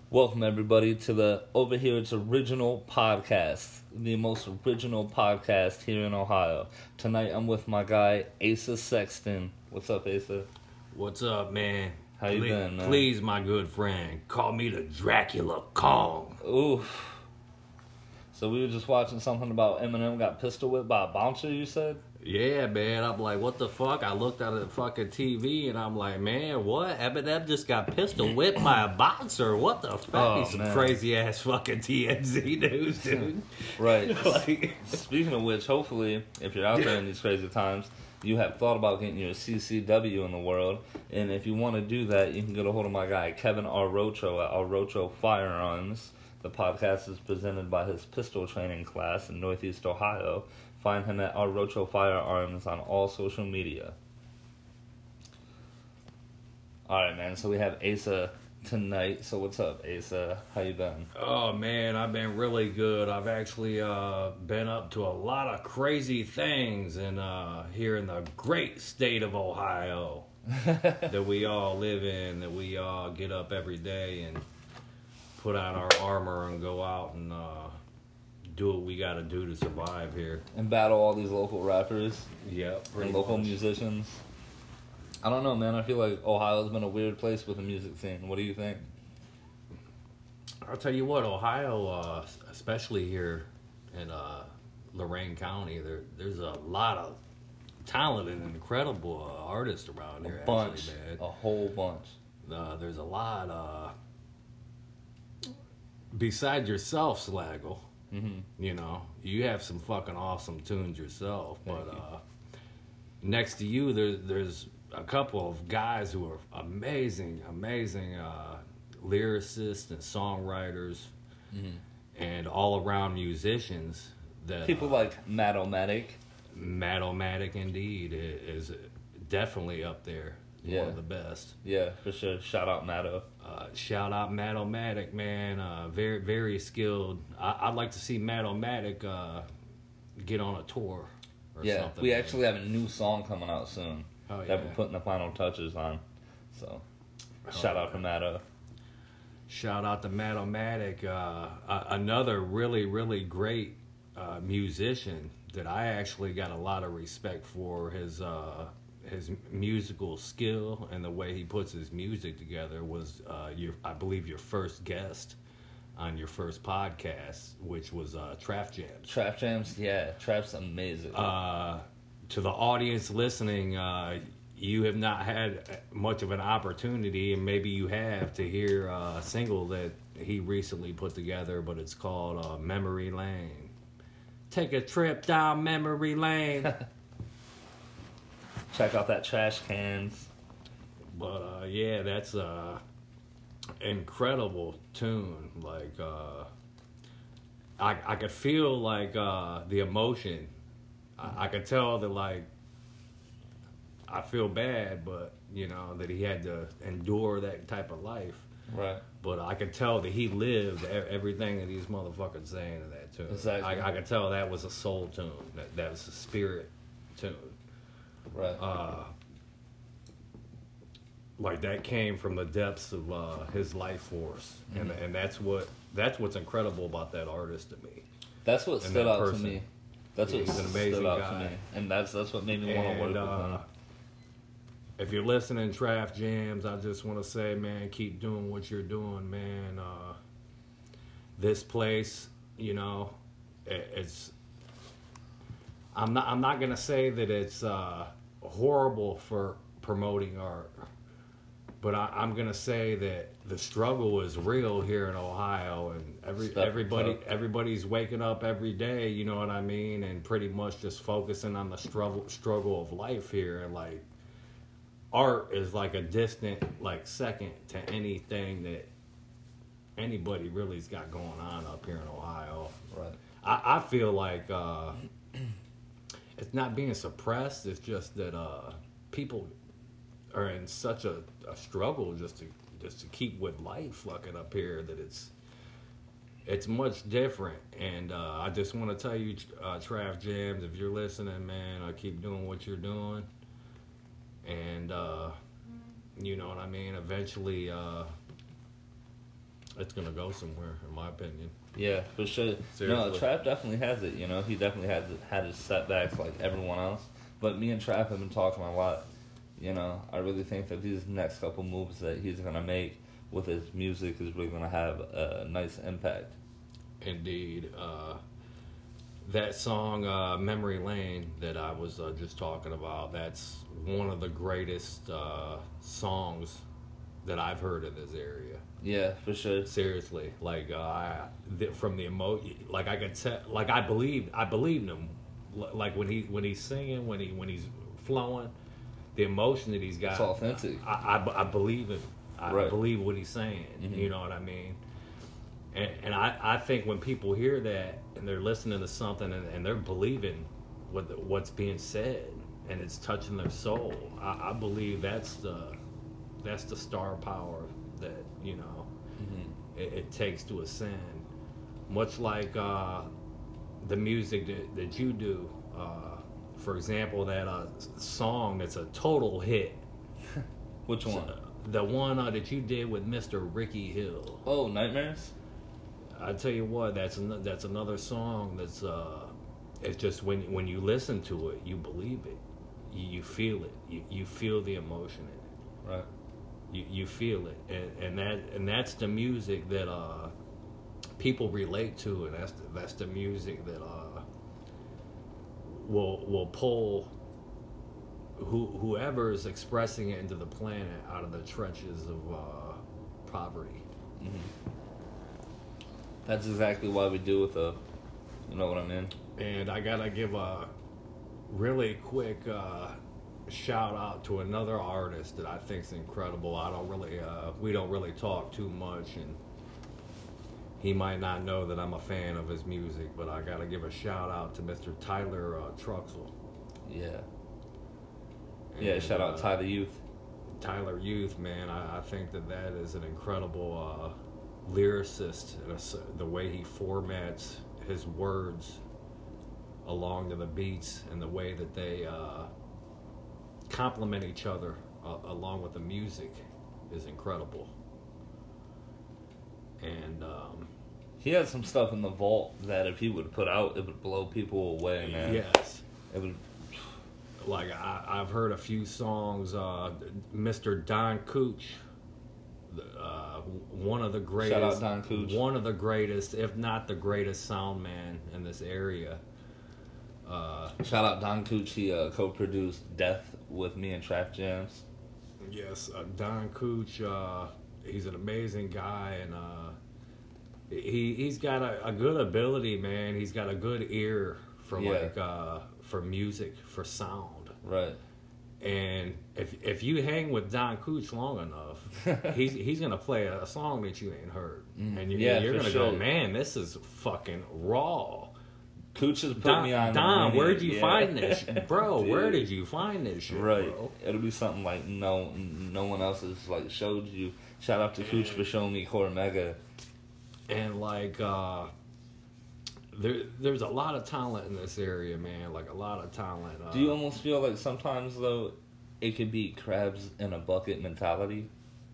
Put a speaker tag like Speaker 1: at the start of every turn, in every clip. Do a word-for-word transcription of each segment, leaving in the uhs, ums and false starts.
Speaker 1: Welcome, everybody, to the Over Here It's Original podcast, the most original podcast here in Ohio. Tonight, I'm with my guy, Asa Sexton. What's up, Asa?
Speaker 2: What's up, man?
Speaker 1: How you
Speaker 2: please,
Speaker 1: been, man?
Speaker 2: Please, my good friend, call me the Dracula Kong.
Speaker 1: Oof. So we were just watching something about Eminem got pistol whipped by a bouncer, you said?
Speaker 2: Yeah, man. I'm like, what the fuck? I looked at the fucking T V and I'm like, man, what? Eminem just got pistol whipped by a bouncer. What the fuck?
Speaker 1: Oh,
Speaker 2: Some
Speaker 1: man.
Speaker 2: crazy ass fucking T M Z news, dude.
Speaker 1: Right.
Speaker 2: Like-
Speaker 1: Speaking of which, hopefully, if you're out there in these crazy times, you have thought about getting your C C W in the world. And if you want to do that, you can get a hold of my guy, Kevin R. Rocho at R. Rocho Firearms. The podcast is presented by his pistol training class in Northeast Ohio. Find him at R. Rocho Firearms on all social media. Alright, man, so we have Asa tonight. So what's up, Asa? How you been?
Speaker 2: Oh, man, I've been really good. I've actually uh, been up to a lot of crazy things and uh, here in the great state of Ohio that we all live in, that we all get up every day and put on our armor and go out and uh, do what we got to do to survive here.
Speaker 1: And battle all these local rappers
Speaker 2: Yep,
Speaker 1: and local
Speaker 2: much.
Speaker 1: musicians. I don't know, man. I feel like Ohio's been a weird place with the music scene. What do you think?
Speaker 2: I'll tell you what, Ohio, uh, especially here in uh, Lorain County, there there's a lot of talented and incredible uh, artists around
Speaker 1: A
Speaker 2: here.
Speaker 1: bunch.
Speaker 2: Actually, man.
Speaker 1: A whole bunch.
Speaker 2: Uh, there's a lot. Uh, besides yourself, Slaggle,
Speaker 1: Mm-hmm.
Speaker 2: you know, you have some fucking awesome tunes yourself.
Speaker 1: Thank
Speaker 2: but
Speaker 1: you.
Speaker 2: uh, next to you, there's there's a couple of guys who are amazing, amazing uh, lyricists and songwriters,
Speaker 1: Mm-hmm.
Speaker 2: and all around musicians. That
Speaker 1: People
Speaker 2: uh,
Speaker 1: like Matt-O-Matic.
Speaker 2: Matt-O-Matic indeed i- is definitely up there.
Speaker 1: Yeah.
Speaker 2: One of the best.
Speaker 1: Yeah, for sure. Shout out Matto.
Speaker 2: Uh, shout out Matt-O-Matic, man. Uh, very, very skilled. I, I'd like to see Matt-O-Matic uh, get on a tour or
Speaker 1: Yeah,
Speaker 2: something.
Speaker 1: we
Speaker 2: man.
Speaker 1: actually have a new song coming out soon
Speaker 2: Oh,
Speaker 1: that
Speaker 2: yeah.
Speaker 1: we're putting the final touches on. So,
Speaker 2: Oh,
Speaker 1: shout out
Speaker 2: yeah.
Speaker 1: to Matto.
Speaker 2: Shout out to Matt-O-Matic. Uh, a- another really, really great uh, musician that I actually got a lot of respect for. His uh, his musical skill and the way he puts his music together was, uh, your, I believe, your first guest on your first podcast, which was uh, Trap Jams.
Speaker 1: Trap Jams, yeah, Trap's amazing.
Speaker 2: Uh, to the audience listening, uh, you have not had much of an opportunity, and maybe you have, to hear uh, a single that he recently put together, but it's called uh, Memory Lane. Take a trip down memory lane.
Speaker 1: Check out that Trash Cans.
Speaker 2: But uh, yeah, that's a incredible tune. Like uh, I I could feel like uh, the emotion. I, I could tell that like I feel bad, but you know that he had to endure that type of life.
Speaker 1: Right.
Speaker 2: But I could tell that he lived e- everything that these motherfuckers saying in that tune.
Speaker 1: Exactly.
Speaker 2: I, I could tell that was a soul tune. That that was a spirit tune.
Speaker 1: Right.
Speaker 2: Uh, like that came from the depths of uh, his life force, and
Speaker 1: Mhm.
Speaker 2: and that's what that's what's incredible about that artist to me.
Speaker 1: That's what
Speaker 2: and
Speaker 1: stood
Speaker 2: that
Speaker 1: out to
Speaker 2: person.
Speaker 1: me. That's
Speaker 2: Yeah,
Speaker 1: what
Speaker 2: he's an
Speaker 1: stood
Speaker 2: amazing
Speaker 1: out
Speaker 2: guy.
Speaker 1: to me. And that's that's what made me want to work
Speaker 2: And
Speaker 1: with
Speaker 2: uh,
Speaker 1: him.
Speaker 2: if you're listening, Trap Jams, I just want to say, man, keep doing what you're doing, man. Uh, this place, you know, it, it's. I'm not. I'm not gonna say that it's uh, horrible for promoting art, but I, I'm gonna say that the struggle is real here in Ohio, and every
Speaker 1: Step
Speaker 2: everybody
Speaker 1: up.
Speaker 2: everybody's waking up every day. You know what I mean, and pretty much just focusing on the struggle struggle of life here, and like art is like a distant like second to anything that anybody really's got going on up here in Ohio.
Speaker 1: Right.
Speaker 2: I, I feel like uh, it's not being suppressed. It's just that uh, people are in such a, a struggle just to just to keep with life fucking up here that it's it's much different. And uh, I just want to tell you, uh, Trav Jams, if you're listening, man, uh, keep doing what you're doing. And uh, you know what I mean? Eventually, uh, it's gonna go somewhere, in my opinion.
Speaker 1: Yeah, for sure.
Speaker 2: Seriously.
Speaker 1: No, Trap definitely has it. You know, he definitely had had his setbacks like everyone else. But me and Trap have been talking a lot. You know, I really think that these next couple moves that he's gonna make with his music is really gonna have a nice impact.
Speaker 2: Indeed. Uh, that song, uh, Memory Lane, that I was uh, just talking about, that's one of the greatest uh, songs that I've heard in this area.
Speaker 1: Yeah, for sure.
Speaker 2: Seriously, like uh, I, th- from the emotion, like I could tell, like I believed, I believed him, L- like when he when he's singing, when he when he's flowing, the emotion that he's got,
Speaker 1: It's authentic.
Speaker 2: I, I, I believe him. I
Speaker 1: Right.
Speaker 2: believe what he's saying.
Speaker 1: Mm-hmm.
Speaker 2: You know what I mean? And, and I, I think when people hear that and they're listening to something and, and they're believing what the, what's being said and it's touching their soul, I, I believe that's the that's the star power that you know
Speaker 1: Mm-hmm.
Speaker 2: it, it takes to ascend. Much like uh, the music that, that you do, uh, for example, that uh, song that's a total hit.
Speaker 1: Which one?
Speaker 2: The one uh, that you did with Mister Ricky Hill.
Speaker 1: Oh, Nightmares?
Speaker 2: I tell you what, that's an, that's another song that's uh, it's just when when you listen to it, you believe it, you, you feel it, you, you feel the emotion in it,
Speaker 1: Right.
Speaker 2: you you feel it, and, and that and that's the music that uh, people relate to, and that's the, that's the music that uh, will will pull who whoever is expressing it into the planet out of the trenches of uh, poverty.
Speaker 1: Mm-hmm. That's exactly why we do it, though. You know what I mean?
Speaker 2: And I gotta give a really quick uh, shout out to another artist that I think's incredible. I don't really, uh, we don't really talk too much, and he might not know that I'm a fan of his music. But I gotta give a shout out to Mister Tyler uh, Truxell.
Speaker 1: Yeah. Yeah,
Speaker 2: And,
Speaker 1: shout out
Speaker 2: uh,
Speaker 1: Tyler Youth.
Speaker 2: Tyler Youth, man, I, I think that that is an incredible uh, lyricist, and a, the way he formats his words along to the beats and the way that they uh, complement each other uh, along with the music is incredible. And um,
Speaker 1: He has some stuff in the vault that if he would put out, it would blow people away, man.
Speaker 2: yes,
Speaker 1: It would.
Speaker 2: like I, I've heard a few songs. Uh, Mister Don Cooch, uh, one of the greatest.
Speaker 1: Shout out Don Cooch.
Speaker 2: One of the greatest, if not the greatest, sound man in this area. Uh,
Speaker 1: Shout out Don Cooch. He uh, co-produced Death with me and Trap Jams.
Speaker 2: yes, uh, Don Cooch. Uh, he's an amazing guy, and uh, he he's got a, a good ability, man. He's got a good ear for
Speaker 1: Yeah.
Speaker 2: like uh, for music, for sound.
Speaker 1: Right.
Speaker 2: And if if you hang with Don Cooch long enough, he's he's gonna play a song that you ain't heard,
Speaker 1: Mm,
Speaker 2: and you,
Speaker 1: yeah,
Speaker 2: you're
Speaker 1: for
Speaker 2: gonna
Speaker 1: sure.
Speaker 2: go, man, this is fucking raw.
Speaker 1: Cooch has put
Speaker 2: Don,
Speaker 1: me on.
Speaker 2: Don
Speaker 1: many-
Speaker 2: where'd you
Speaker 1: yeah.
Speaker 2: find this, shit? Bro?
Speaker 1: Dude.
Speaker 2: Where did you find this shit,
Speaker 1: Right.
Speaker 2: bro?
Speaker 1: It'll be something like no, no one else has like showed you. Shout out to Cooch for showing me Core Mega.
Speaker 2: And like, uh, there there's a lot of talent in this area, man. Like a lot of talent. Uh,
Speaker 1: Do you almost feel like sometimes though, it could be crabs in a bucket mentality?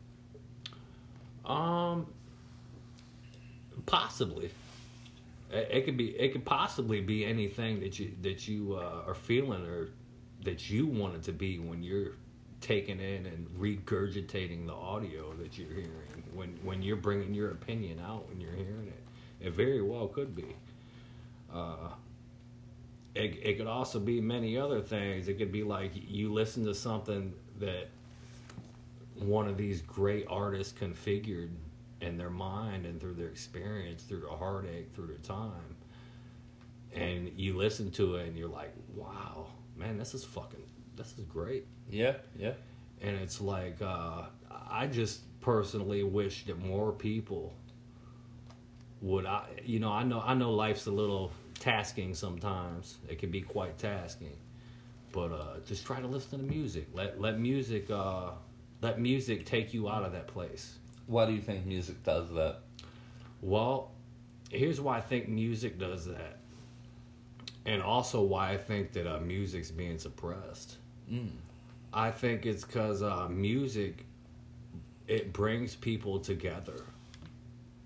Speaker 2: Um, possibly. It, it could be. It could possibly be anything that you that you uh, are feeling or that you want it to be when you're taking in and regurgitating the audio that you're hearing. When when you're bringing your opinion out when you're hearing it, it very well could be. Uh, it it could also be many other things. It could be like you listen to something that one of these great artists configured in their mind and through their experience, through their heartache, through their time, and you listen to it and you're like, wow, man, this is fucking, this is great.
Speaker 1: Yeah, yeah.
Speaker 2: And it's like, uh, I just personally wish that more people would, I, you know, I know, I know life's a little tasking sometimes. It can be quite tasking, but uh, just try to listen to music. Let let music, uh, let music take you out of that place.
Speaker 1: Why do you think music does that?
Speaker 2: Well, here's why I think music does that, and also why I think that uh, music's being suppressed.
Speaker 1: Mm.
Speaker 2: I think it's because uh, music, it brings people together.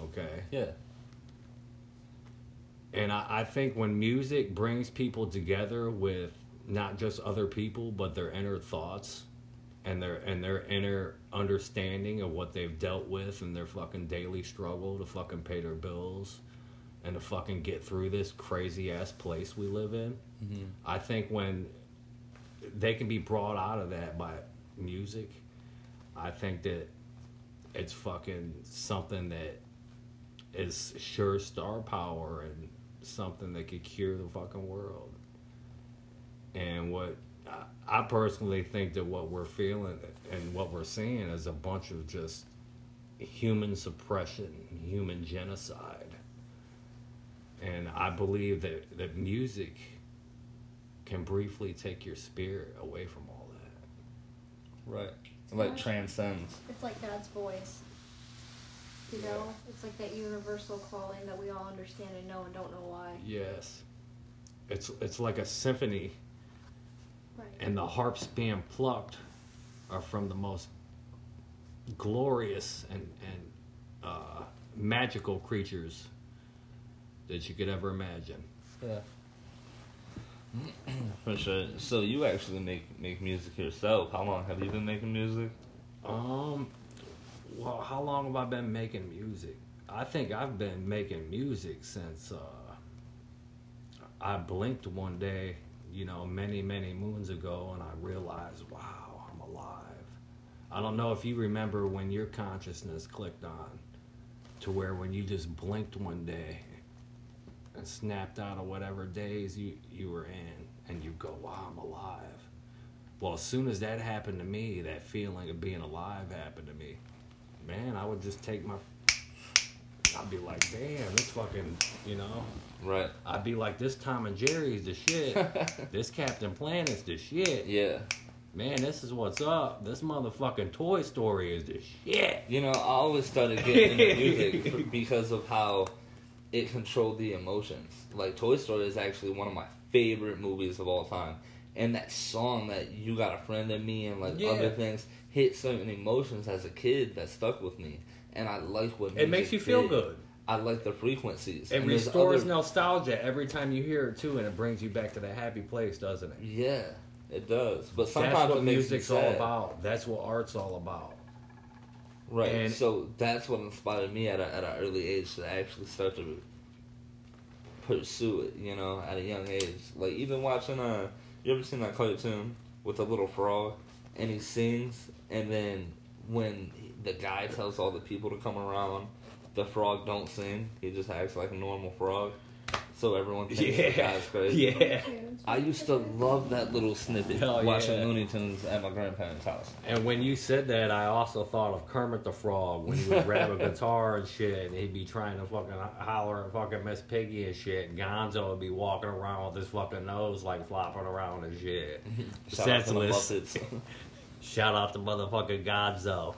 Speaker 2: Okay.
Speaker 1: Yeah.
Speaker 2: And I, I think when music brings people together with not just other people, but their inner thoughts and their and their inner understanding of what they've dealt with and their fucking daily struggle to fucking pay their bills and to fucking get through this crazy ass place we live in.
Speaker 1: Mm-hmm.
Speaker 2: I think when they can be brought out of that by music, I think that it's fucking something that is sure star power and something that could cure the fucking world. And what I, I personally think that what we're feeling and what we're seeing is a bunch of just human suppression, human genocide. And I believe that, that music can briefly take your spirit away from all that.
Speaker 1: Right. It like transcends.
Speaker 3: It's like God's voice. You know? It's like that universal calling that we all understand and know and don't know why.
Speaker 2: Yes. It's it's like a symphony.
Speaker 3: Right.
Speaker 2: And the harps being plucked are from the most glorious and, and uh, magical creatures that you could ever imagine.
Speaker 1: Yeah. For sure. So you actually make make music yourself. How long have you been making music?
Speaker 2: Um, well, how long have I been making music? I think I've been making music since uh, I blinked one day, you know, many, many moons ago, and I realized, wow, I'm alive. I don't know if you remember when your consciousness clicked on, to where when you just blinked one day and snapped out of whatever days you, you were in, and you go, wow, I'm alive. Well, as soon as that happened to me, that feeling of being alive happened to me, man, I would just take my, I'd be like, damn, this fucking, you know.
Speaker 1: Right.
Speaker 2: I'd be like, this Tom and Jerry's the shit. This Captain Planet's the shit.
Speaker 1: Yeah.
Speaker 2: Man, this is what's up. This motherfucking Toy Story is the shit.
Speaker 1: You know, I always started getting into music because of how it controlled the emotions. Like, Toy Story is actually one of my favorite movies of all time. And that song that You Got a Friend in Me and, like,
Speaker 2: Yeah.
Speaker 1: other things hit certain emotions as a kid that stuck with me. And I like what music
Speaker 2: It makes you feel
Speaker 1: did.
Speaker 2: good.
Speaker 1: I like the frequencies.
Speaker 2: It
Speaker 1: And there's
Speaker 2: restores
Speaker 1: other-
Speaker 2: nostalgia every time you hear it, too, and it brings you back to that happy place, doesn't it?
Speaker 1: Yeah, it does. But sometimes
Speaker 2: That's what
Speaker 1: it makes
Speaker 2: music's
Speaker 1: you
Speaker 2: all
Speaker 1: sad.
Speaker 2: about. That's what art's all about.
Speaker 1: Right.
Speaker 2: And-
Speaker 1: so that's what inspired me at a, at an early age to actually start to pursue it, you know, at a young age. Like, even watching, uh, you ever seen that cartoon with the little frog? And he sings, and then when the guy tells all the people to come around, the frog don't sing. He just acts like a normal frog. So everyone thinks the guy's crazy.
Speaker 2: Yeah.
Speaker 1: I used to love that little snippet,
Speaker 2: Hell
Speaker 1: watching
Speaker 2: yeah.
Speaker 1: Looney Tunes at my grandparents' house.
Speaker 2: And when you said that, I also thought of Kermit the Frog when he would grab a guitar and shit, and he'd be trying to fucking holler at fucking Miss Piggy and shit. And Gonzo would be walking around with his fucking nose like flopping around and shit.
Speaker 1: Shout out to the
Speaker 2: Senseless.
Speaker 1: Muppets.
Speaker 2: Shout out to motherfucking Gonzo.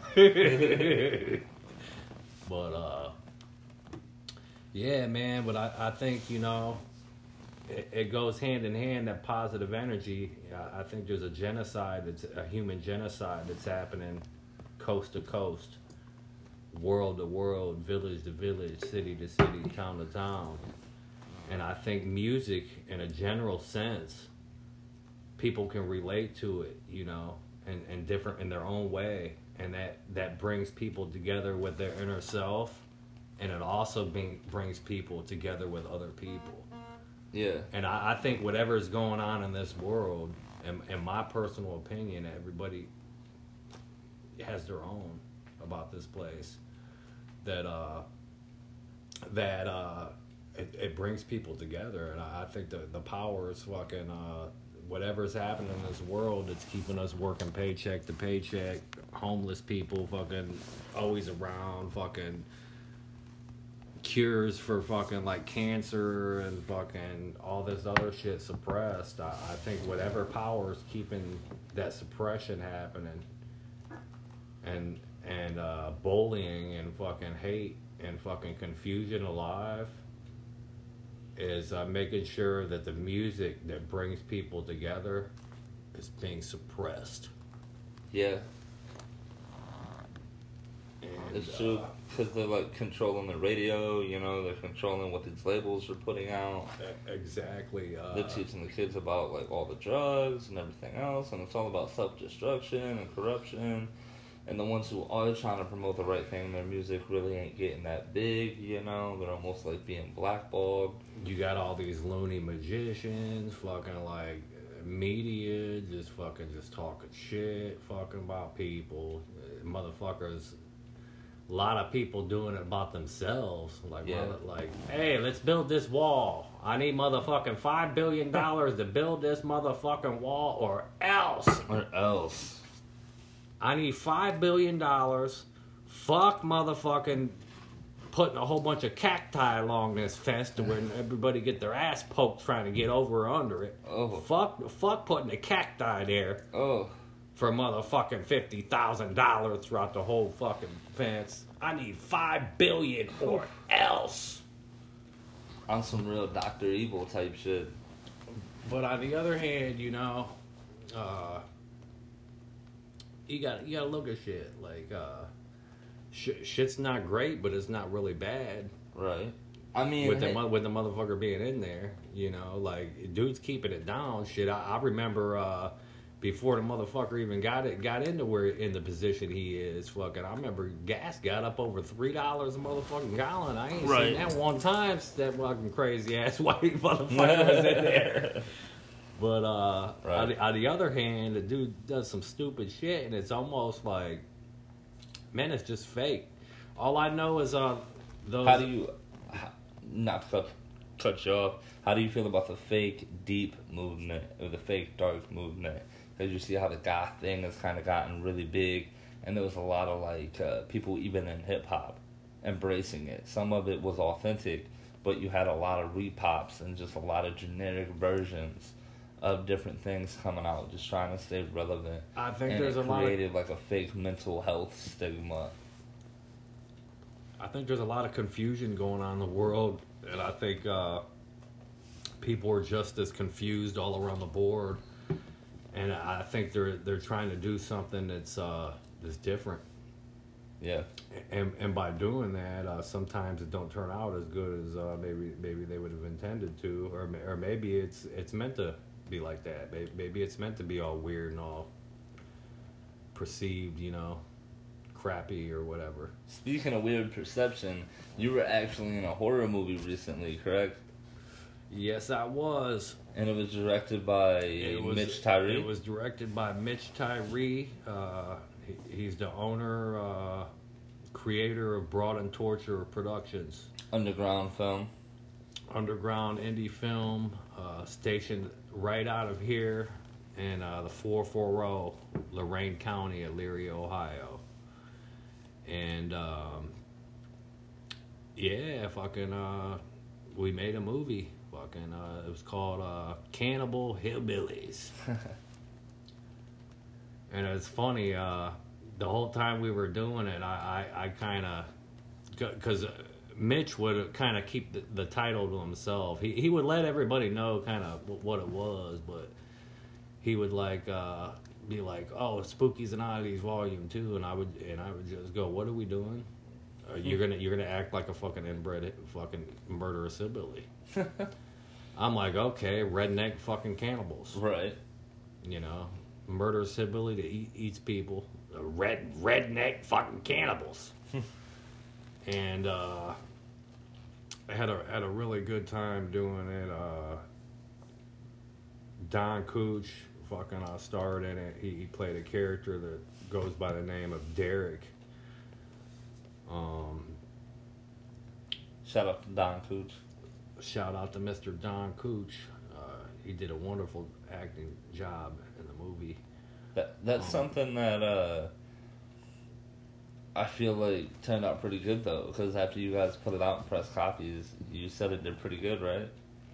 Speaker 2: But uh, yeah, man. But I, I think you know, it, it goes hand in hand. That positive energy. I, I think there's a genocide. That's a human genocide that's happening, coast to coast, world to world, village to village, city to city, town to town. And I think music, in a general sense, people can relate to it. You know, and and different in their own way. And that, that brings people together with their inner self, and it also bring, brings people together with other people.
Speaker 1: Yeah.
Speaker 2: And I, I think whatever's going on in this world, in, in my personal opinion, everybody has their own about this place. That uh, that uh, it, it brings people together, and I, I think the the power is fucking. Uh, Whatever's happening in this world that's keeping us working paycheck to paycheck, homeless people fucking always around, fucking cures for fucking like cancer and fucking all this other shit suppressed. I, I think whatever power is keeping that suppression happening and and uh, bullying and fucking hate and fucking confusion alive is uh, making sure that the music that brings people together is being suppressed.
Speaker 1: Yeah.
Speaker 2: And And,
Speaker 1: It's true,
Speaker 2: uh,
Speaker 1: because they're like controlling the radio, you know, they're controlling what these labels are putting out.
Speaker 2: e- exactly. Uh,
Speaker 1: They're teaching the kids about like all the drugs and everything else, and it's all about self-destruction and corruption. And the ones who are trying to promote the right thing in their music really ain't getting that big, you know. They're almost like being blackballed.
Speaker 2: You got all these loony magicians, fucking like media, just fucking just talking shit, fucking about people, uh, motherfuckers. A lot of people doing it about themselves, like,
Speaker 1: Yeah.
Speaker 2: mother, like, hey, let's build this wall. I need motherfucking five billion dollars to build this motherfucking wall, or else.
Speaker 1: Or else.
Speaker 2: I need five billion dollars. Fuck motherfucking putting a whole bunch of cacti along this fence to where everybody get their ass poked trying to get over or under it.
Speaker 1: Oh.
Speaker 2: Fuck, fuck putting the cacti there
Speaker 1: Oh.
Speaker 2: for motherfucking fifty thousand dollars throughout the whole fucking fence. I need five billion or else.
Speaker 1: On some real Doctor Evil type shit.
Speaker 2: But on the other hand, you know, uh, you got you got to look at shit like uh, sh- shit's not great, but it's not really bad.
Speaker 1: Right. I mean,
Speaker 2: with
Speaker 1: hey,
Speaker 2: the mo- with the motherfucker being in there, you know, like dude's keeping it down. Shit, I, I remember uh, before the motherfucker even got it got into where in the position he is. Fucking, I remember gas got up over three dollars a motherfucking gallon. I ain't
Speaker 1: Right.
Speaker 2: seen that one time. That fucking crazy ass white motherfucker was in there. But uh,
Speaker 1: Right.
Speaker 2: on, the, on the other hand, the dude does some stupid shit, and it's almost like, man, it's just fake. All I know is uh, those.
Speaker 1: how do you, how, not to cut, cut you off, how do you feel about the fake deep movement or the fake dark movement? Because you see how the goth thing has kind of gotten really big, and there was a lot of like uh, people even in hip hop embracing it. Some of it was authentic, but you had a lot of repops and just a lot of generic versions of different things coming out, just trying to stay relevant.
Speaker 2: I think
Speaker 1: and
Speaker 2: there's
Speaker 1: it
Speaker 2: a lot of
Speaker 1: created like a fake mental health stigma.
Speaker 2: I think there's a lot of confusion going on in the world, and I think uh, people are just as confused all around the board. And I think they're they're trying to do something that's uh, that's different.
Speaker 1: Yeah.
Speaker 2: And and by doing that, uh, sometimes it don't turn out as good as uh, maybe maybe they would have intended to, or ma- or maybe it's it's meant to be like that. Maybe, maybe it's meant to be all weird and all perceived, you know, crappy or whatever.
Speaker 1: Speaking of weird perception, you were actually in a horror movie recently, correct?
Speaker 2: Yes, I was.
Speaker 1: And it was directed by
Speaker 2: It was,
Speaker 1: Mitch Tyree.
Speaker 2: It was directed by Mitch Tyree. Uh, he, he's the owner, uh, creator of Broad and Torture Productions.
Speaker 1: Underground film.
Speaker 2: Underground indie film, uh, stationed right out of here in uh, the four forty, Lorain County, Elyria, Ohio. And, um, yeah, fucking, uh, we made a movie. Fucking, uh, it was called uh, Cannibal Hillbillies. And it's funny, uh, the whole time we were doing it, I, I, I kind of, because Mitch would kind of keep the, the title to himself. He he would let everybody know kind of what it was, but he would like uh, be like, "Oh, Spookies and Oddities Volume Two," and I would and I would just go, "What are we doing? Uh, you're gonna you're gonna act like a fucking inbred fucking murderous hillbilly." I'm like, okay, redneck fucking cannibals,
Speaker 1: Right.
Speaker 2: you know, murderous hillbilly that eat, eats people, uh, red redneck fucking cannibals. And uh, I had a had a really good time doing it. Uh, Don Cooch fucking uh, starred in it. He, he played a character that goes by the name of Derek. Um,
Speaker 1: Shout out to Don Cooch.
Speaker 2: shout out to Mister Don Cooch. Uh, he did a wonderful acting job in the movie.
Speaker 1: That that's
Speaker 2: Um,
Speaker 1: something that uh, I feel like turned out pretty good though, because after you guys put it out in press copies, you said it did pretty good, right?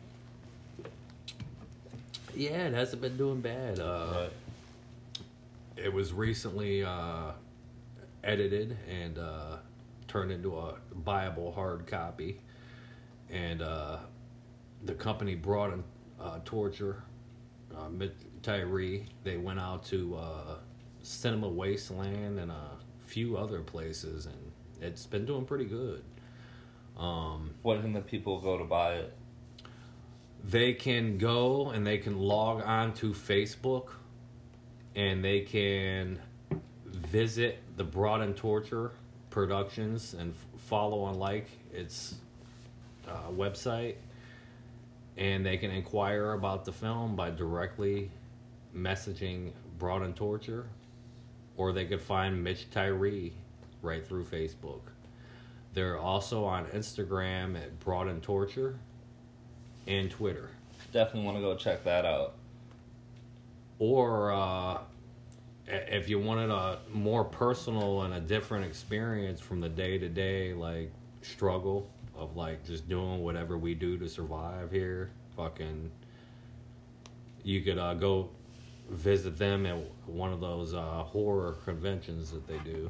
Speaker 2: Yeah, it hasn't been doing bad. Uh,
Speaker 1: Right.
Speaker 2: It was recently uh, edited and uh, turned into a buyable hard copy. And uh, the company brought in uh, Torture, uh, Mitch Tyree. They went out to uh, Cinema Wasteland and a few other places and it's been doing pretty good. Um,
Speaker 1: Where can the people go to buy it?
Speaker 2: they can go and they can log on to Facebook, and they can visit the Broad and Torture Productions and f- follow and like its uh, website, and they can inquire about the film by directly messaging Broad and Torture, or they could find Mitch Tyree right through Facebook. They're also on Instagram at Broad and Torture and Twitter.
Speaker 1: Definitely want to go check that out.
Speaker 2: Or uh, if you wanted a more personal and a different experience from the day-to-day like struggle of like just doing whatever we do to survive here, fucking, you could uh, go visit them at one of those uh, horror conventions that they do.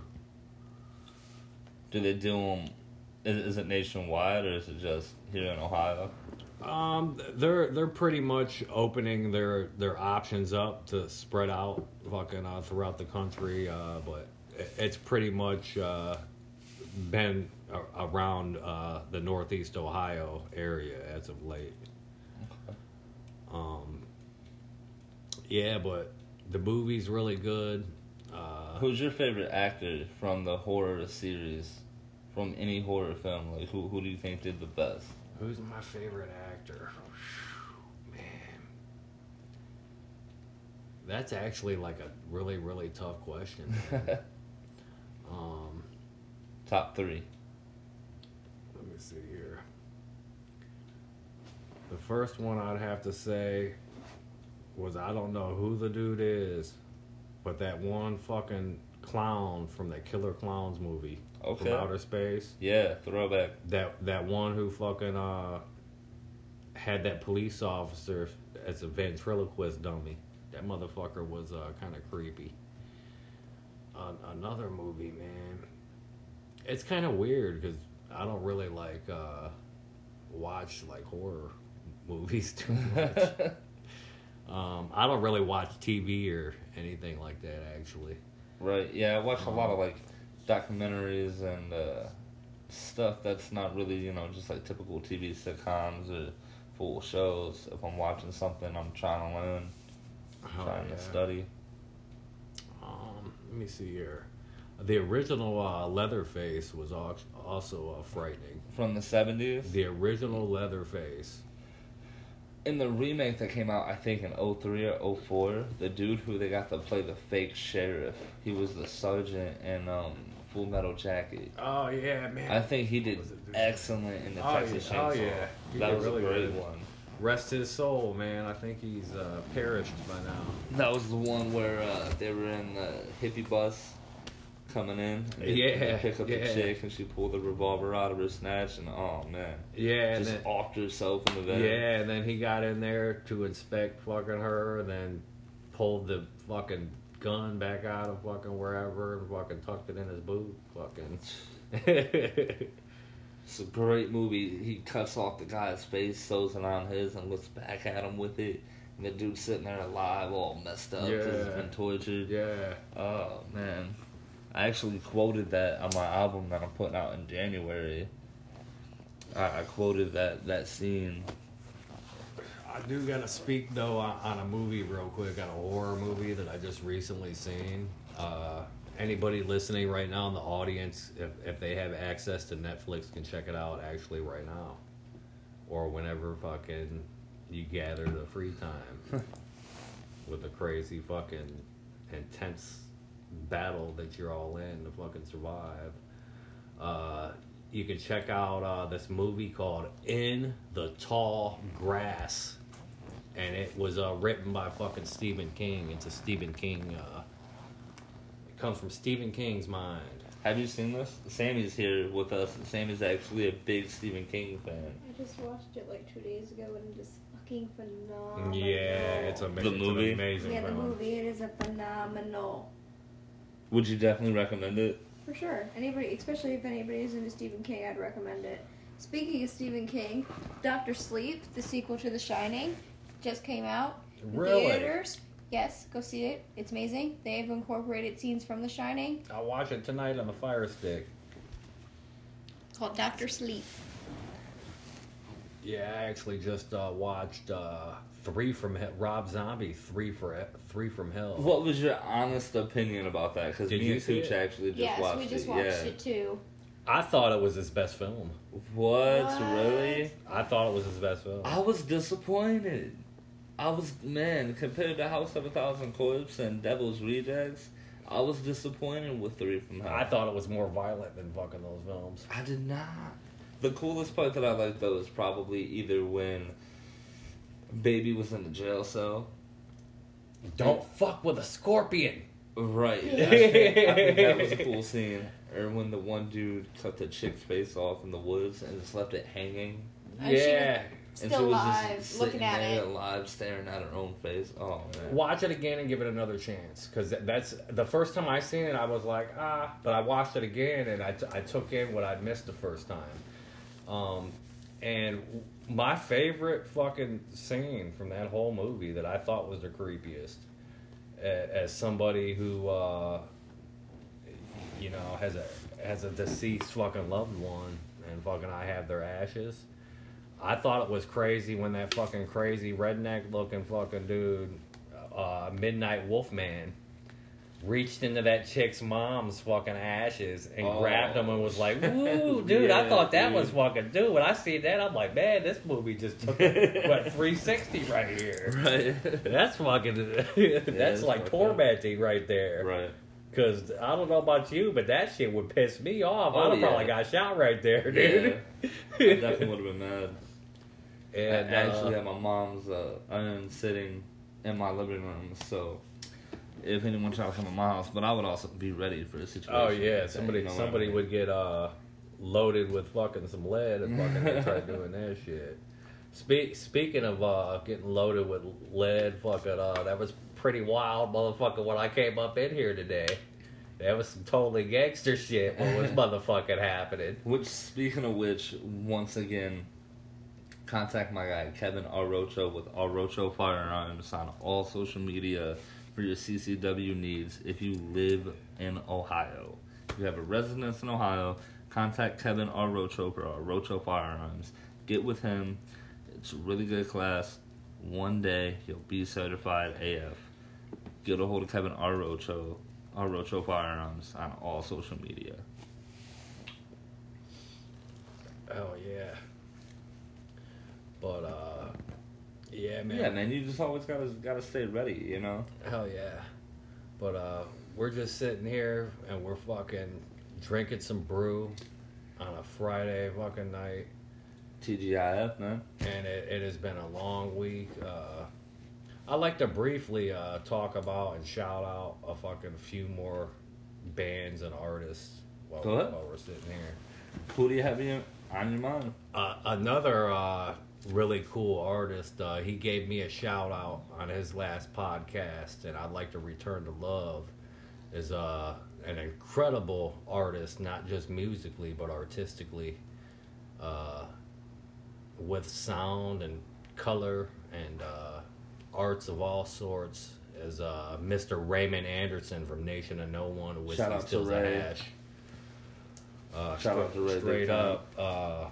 Speaker 1: Do they do them? Is, is it nationwide or is it just here in Ohio?
Speaker 2: Um, they're they're pretty much opening their their options up to spread out fucking uh, throughout the country, uh, but it- it's pretty much uh, been a- around uh, the Northeast Ohio area as of late.
Speaker 1: Okay.
Speaker 2: Um, yeah, but the movie's really good. Uh,
Speaker 1: Who's your favorite actor from the horror series? From any horror film, like who who do you think did the best?
Speaker 2: who's my favorite actor? Man, that's actually like a really really tough question. um.
Speaker 1: Top three.
Speaker 2: Let me see here. The first one I'd have to say was, I don't know who the dude is, but that one fucking clown from that Killer Clowns movie
Speaker 1: Okay.
Speaker 2: from outer space.
Speaker 1: Yeah, throwback.
Speaker 2: That that one who fucking uh had that police officer as a ventriloquist dummy. That motherfucker was uh, kind of creepy. Uh, another movie, man. It's kind of weird because I don't really like uh, watch like horror movies too much. um, I don't really watch T V or anything like that, actually.
Speaker 1: Right. Yeah, I watch a lot of like documentaries and uh, stuff that's not really, you know, just like typical T V sitcoms or full shows. If I'm watching something, I'm trying to learn,
Speaker 2: Oh,
Speaker 1: trying
Speaker 2: yeah.
Speaker 1: to study.
Speaker 2: Um, let me see here. The original uh, Leatherface was al- also uh, frightening.
Speaker 1: From the seventies?
Speaker 2: The original Leatherface.
Speaker 1: In the remake that came out, I think in oh three or oh four, the dude who they got to play the fake sheriff, he was the sergeant in um, Full Metal Jacket.
Speaker 2: Oh yeah, man.
Speaker 1: I think he did
Speaker 2: Was it the-
Speaker 1: excellent in the
Speaker 2: Oh,
Speaker 1: Texas
Speaker 2: yeah. Oh,
Speaker 1: Chainsaw.
Speaker 2: yeah. He
Speaker 1: That
Speaker 2: did
Speaker 1: was
Speaker 2: really
Speaker 1: a great
Speaker 2: good.
Speaker 1: one.
Speaker 2: Rest his soul, man. I think he's uh, perished by now.
Speaker 1: That was the one where uh, they were in the hippie bus coming in. And they,
Speaker 2: Yeah,
Speaker 1: they pick up
Speaker 2: yeah.
Speaker 1: the chick and she pulled the revolver out of her snatch and oh man,
Speaker 2: Yeah, and
Speaker 1: just
Speaker 2: then,
Speaker 1: offed herself in the van.
Speaker 2: yeah, and then he got in there to inspect fucking her, and then pulled the fucking gun back out of fucking wherever and fucking tucked it in his boot. Fucking.
Speaker 1: It's a great movie. He cuts off the guy's face, sews it on his, and looks back at him with it. And the dude's sitting there alive, all messed up because he's
Speaker 2: Yeah.
Speaker 1: been tortured.
Speaker 2: Yeah.
Speaker 1: Oh man, I actually quoted that on my album that I'm putting out in January. I, I quoted that that scene.
Speaker 2: I do gotta speak though on, on a movie real quick, on a horror movie that I just recently seen. Uh, anybody listening right now in the audience, if if they have access to Netflix, can check it out actually right now, or whenever fucking you gather the free time with a crazy fucking intense battle that you're all in to fucking survive. Uh, you can check out uh, this movie called In the Tall Grass. And it was uh, written by fucking Stephen King. It's a Stephen King. Uh, it comes from Stephen King's mind.
Speaker 1: Have you seen this? Sammy's here with us. Sammy's actually a big Stephen King fan.
Speaker 3: I just watched it like two days ago and it is fucking phenomenal.
Speaker 2: Yeah, it's amazing.
Speaker 1: The movie?
Speaker 2: It's an amazing
Speaker 3: Yeah, the
Speaker 2: film.
Speaker 3: movie, it is a phenomenal.
Speaker 1: Would you definitely recommend it?
Speaker 3: For sure. Anybody, especially if anybody's into Stephen King, I'd recommend it. Speaking of Stephen King, Doctor Sleep, the sequel to The Shining, just came out in
Speaker 2: Really?
Speaker 3: theaters. Yes, go see it. It's amazing. They've incorporated scenes from The Shining.
Speaker 2: I'll watch it tonight on the Fire Stick.
Speaker 3: called Doctor Sleep.
Speaker 2: Yeah, I actually just uh, watched uh, Three from Hell. Rob Zombie, Three for Three from Hell.
Speaker 1: What was your honest opinion about that? Because
Speaker 2: Did
Speaker 1: me
Speaker 2: you
Speaker 1: and
Speaker 2: see
Speaker 1: Such
Speaker 2: it?
Speaker 1: actually just
Speaker 3: Yes,
Speaker 1: watched
Speaker 3: we just
Speaker 1: it.
Speaker 3: watched
Speaker 1: yeah.
Speaker 3: it too.
Speaker 2: I thought it was his best film.
Speaker 1: What?
Speaker 3: What?
Speaker 1: Really?
Speaker 2: I thought it was his best film.
Speaker 1: I was disappointed. I was, man, compared to House of a Thousand Corpses and Devil's Rejects, I was disappointed with Three from Hell.
Speaker 2: I thought it was more violent than fucking those films.
Speaker 1: I did not. The coolest part that I liked, though, is probably either when Baby was in the jail cell.
Speaker 2: Don't fuck with a scorpion.
Speaker 1: Right. I think, I think that was a cool scene. Or when the one dude cut the chick's face off in the woods and just left it hanging.
Speaker 3: And she was
Speaker 2: Yeah.
Speaker 1: And
Speaker 3: Still
Speaker 1: she was
Speaker 3: alive,
Speaker 1: just
Speaker 3: looking
Speaker 1: sitting
Speaker 3: at
Speaker 1: there
Speaker 3: it.
Speaker 1: alive, staring at her own face. Oh, man.
Speaker 2: Watch it again and give it another chance, because that's the first time I seen it. I was like, ah, but I watched it again and I, t- I took in what I'd missed the first time. Um, and my favorite fucking scene from that whole movie that I thought was the creepiest, a- as somebody who, uh, you know, has a has a deceased fucking loved one, and fucking I have their ashes. I thought it was crazy when that fucking crazy redneck looking fucking dude, uh, Midnight Wolfman, reached into that chick's mom's fucking ashes and
Speaker 1: Oh.
Speaker 2: grabbed him and was like, "Woo, dude!" I
Speaker 1: Yeah,
Speaker 2: thought that
Speaker 1: dude.
Speaker 2: was fucking dude. When I see that, I'm like, man, this movie just took it, what three sixty right here.
Speaker 1: Right.
Speaker 2: That's fucking. that's
Speaker 1: it's
Speaker 2: like
Speaker 1: fucking-
Speaker 2: tormenting right there.
Speaker 1: Right.
Speaker 2: Because I don't know about you, but that shit would piss me off.
Speaker 1: Oh,
Speaker 2: I'd have
Speaker 1: yeah.
Speaker 2: probably got shot right there, dude.
Speaker 1: Yeah. I definitely would have been mad.
Speaker 2: And
Speaker 1: I actually
Speaker 2: uh,
Speaker 1: had my mom's uh, urn sitting in my living room, so if anyone tried to come to my house, but I would also be ready for a situation.
Speaker 2: oh
Speaker 1: like
Speaker 2: yeah,
Speaker 1: that,
Speaker 2: somebody
Speaker 1: you know what I
Speaker 2: somebody
Speaker 1: mean?
Speaker 2: would get uh loaded with fucking some lead and fucking they try doing that shit. Speak speaking of uh getting loaded with lead, fucking uh that was pretty wild, motherfucker. When I came up in here today, that was some totally gangster shit. What was motherfucking happening?
Speaker 1: Which, speaking of which, once again, contact my guy Kevin Arrocho with Arrocho Firearms on all social media for your C C W needs. If you live in Ohio, if you have a residence in Ohio, contact Kevin Arrocho for Arrocho Firearms. Get with him. It's a really good class. One day he'll be certified A F. Get a hold of Kevin Arrocho, Arrocho Firearms on all social media.
Speaker 2: Oh yeah. But uh yeah, man.
Speaker 1: Yeah, man, you just always gotta gotta stay ready, you know.
Speaker 2: Hell yeah. But uh we're just sitting here and we're fucking drinking some brew on a Friday fucking night.
Speaker 1: T G I F, man.
Speaker 2: And it, it has been a long week. Uh I'd like to briefly uh talk about and shout out a fucking few more bands and artists while,
Speaker 1: Go ahead.
Speaker 2: while we're sitting here.
Speaker 1: Who do you have in- on your mind?
Speaker 2: Uh, another uh, really cool artist, uh, he gave me a shout out on his last podcast, and I'd like to return to love, is uh, an incredible artist, not just musically, but artistically, uh, with sound and color and uh, arts of all sorts, is uh, Mister Raymond Anderson from Nation of No One, Whiskey
Speaker 1: Shout out to
Speaker 2: Stills a
Speaker 1: Ray.
Speaker 2: Hash. Uh,
Speaker 1: Shout out to Ray,
Speaker 2: straight
Speaker 1: big time.
Speaker 2: up, uh,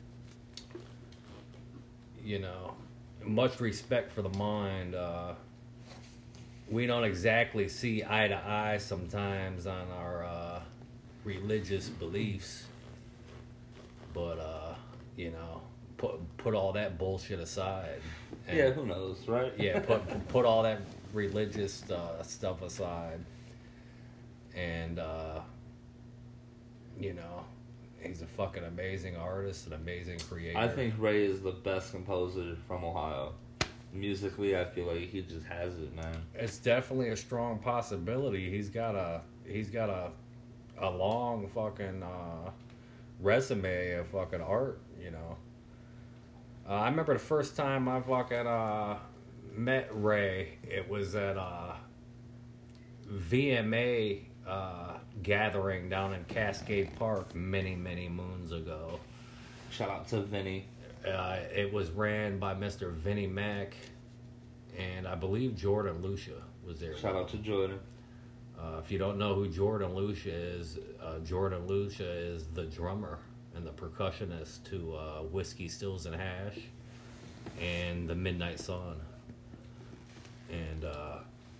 Speaker 2: you know, much respect for the mind. Uh, we don't exactly see eye to eye sometimes on our uh, religious beliefs, but uh, you know, put put all that bullshit aside. And,
Speaker 1: Yeah, who knows, right?
Speaker 2: yeah, put put all that religious uh, stuff aside, and uh, you know, he's a fucking amazing artist, an amazing creator.
Speaker 1: I think Ray is the best composer from Ohio. Musically, I feel like he just has it, man.
Speaker 2: it's definitely a strong possibility. He's got a he's got a a long fucking uh, resume of fucking art, you know. Uh, I remember the first time I fucking uh, met Ray. It was at a V M A uh, gathering down in Cascade Park many, many moons ago.
Speaker 1: Shout out to Vinny.
Speaker 2: Uh, it was ran by Mister Vinnie Mac, and I believe Jordan Lucia was there.
Speaker 1: Shout out to Jordan.
Speaker 2: Uh, if you don't know who Jordan Lucia is, uh, Jordan Lucia is the drummer and the percussionist to uh, Whiskey, Stills, and Hash, and the Midnight Sun. And uh,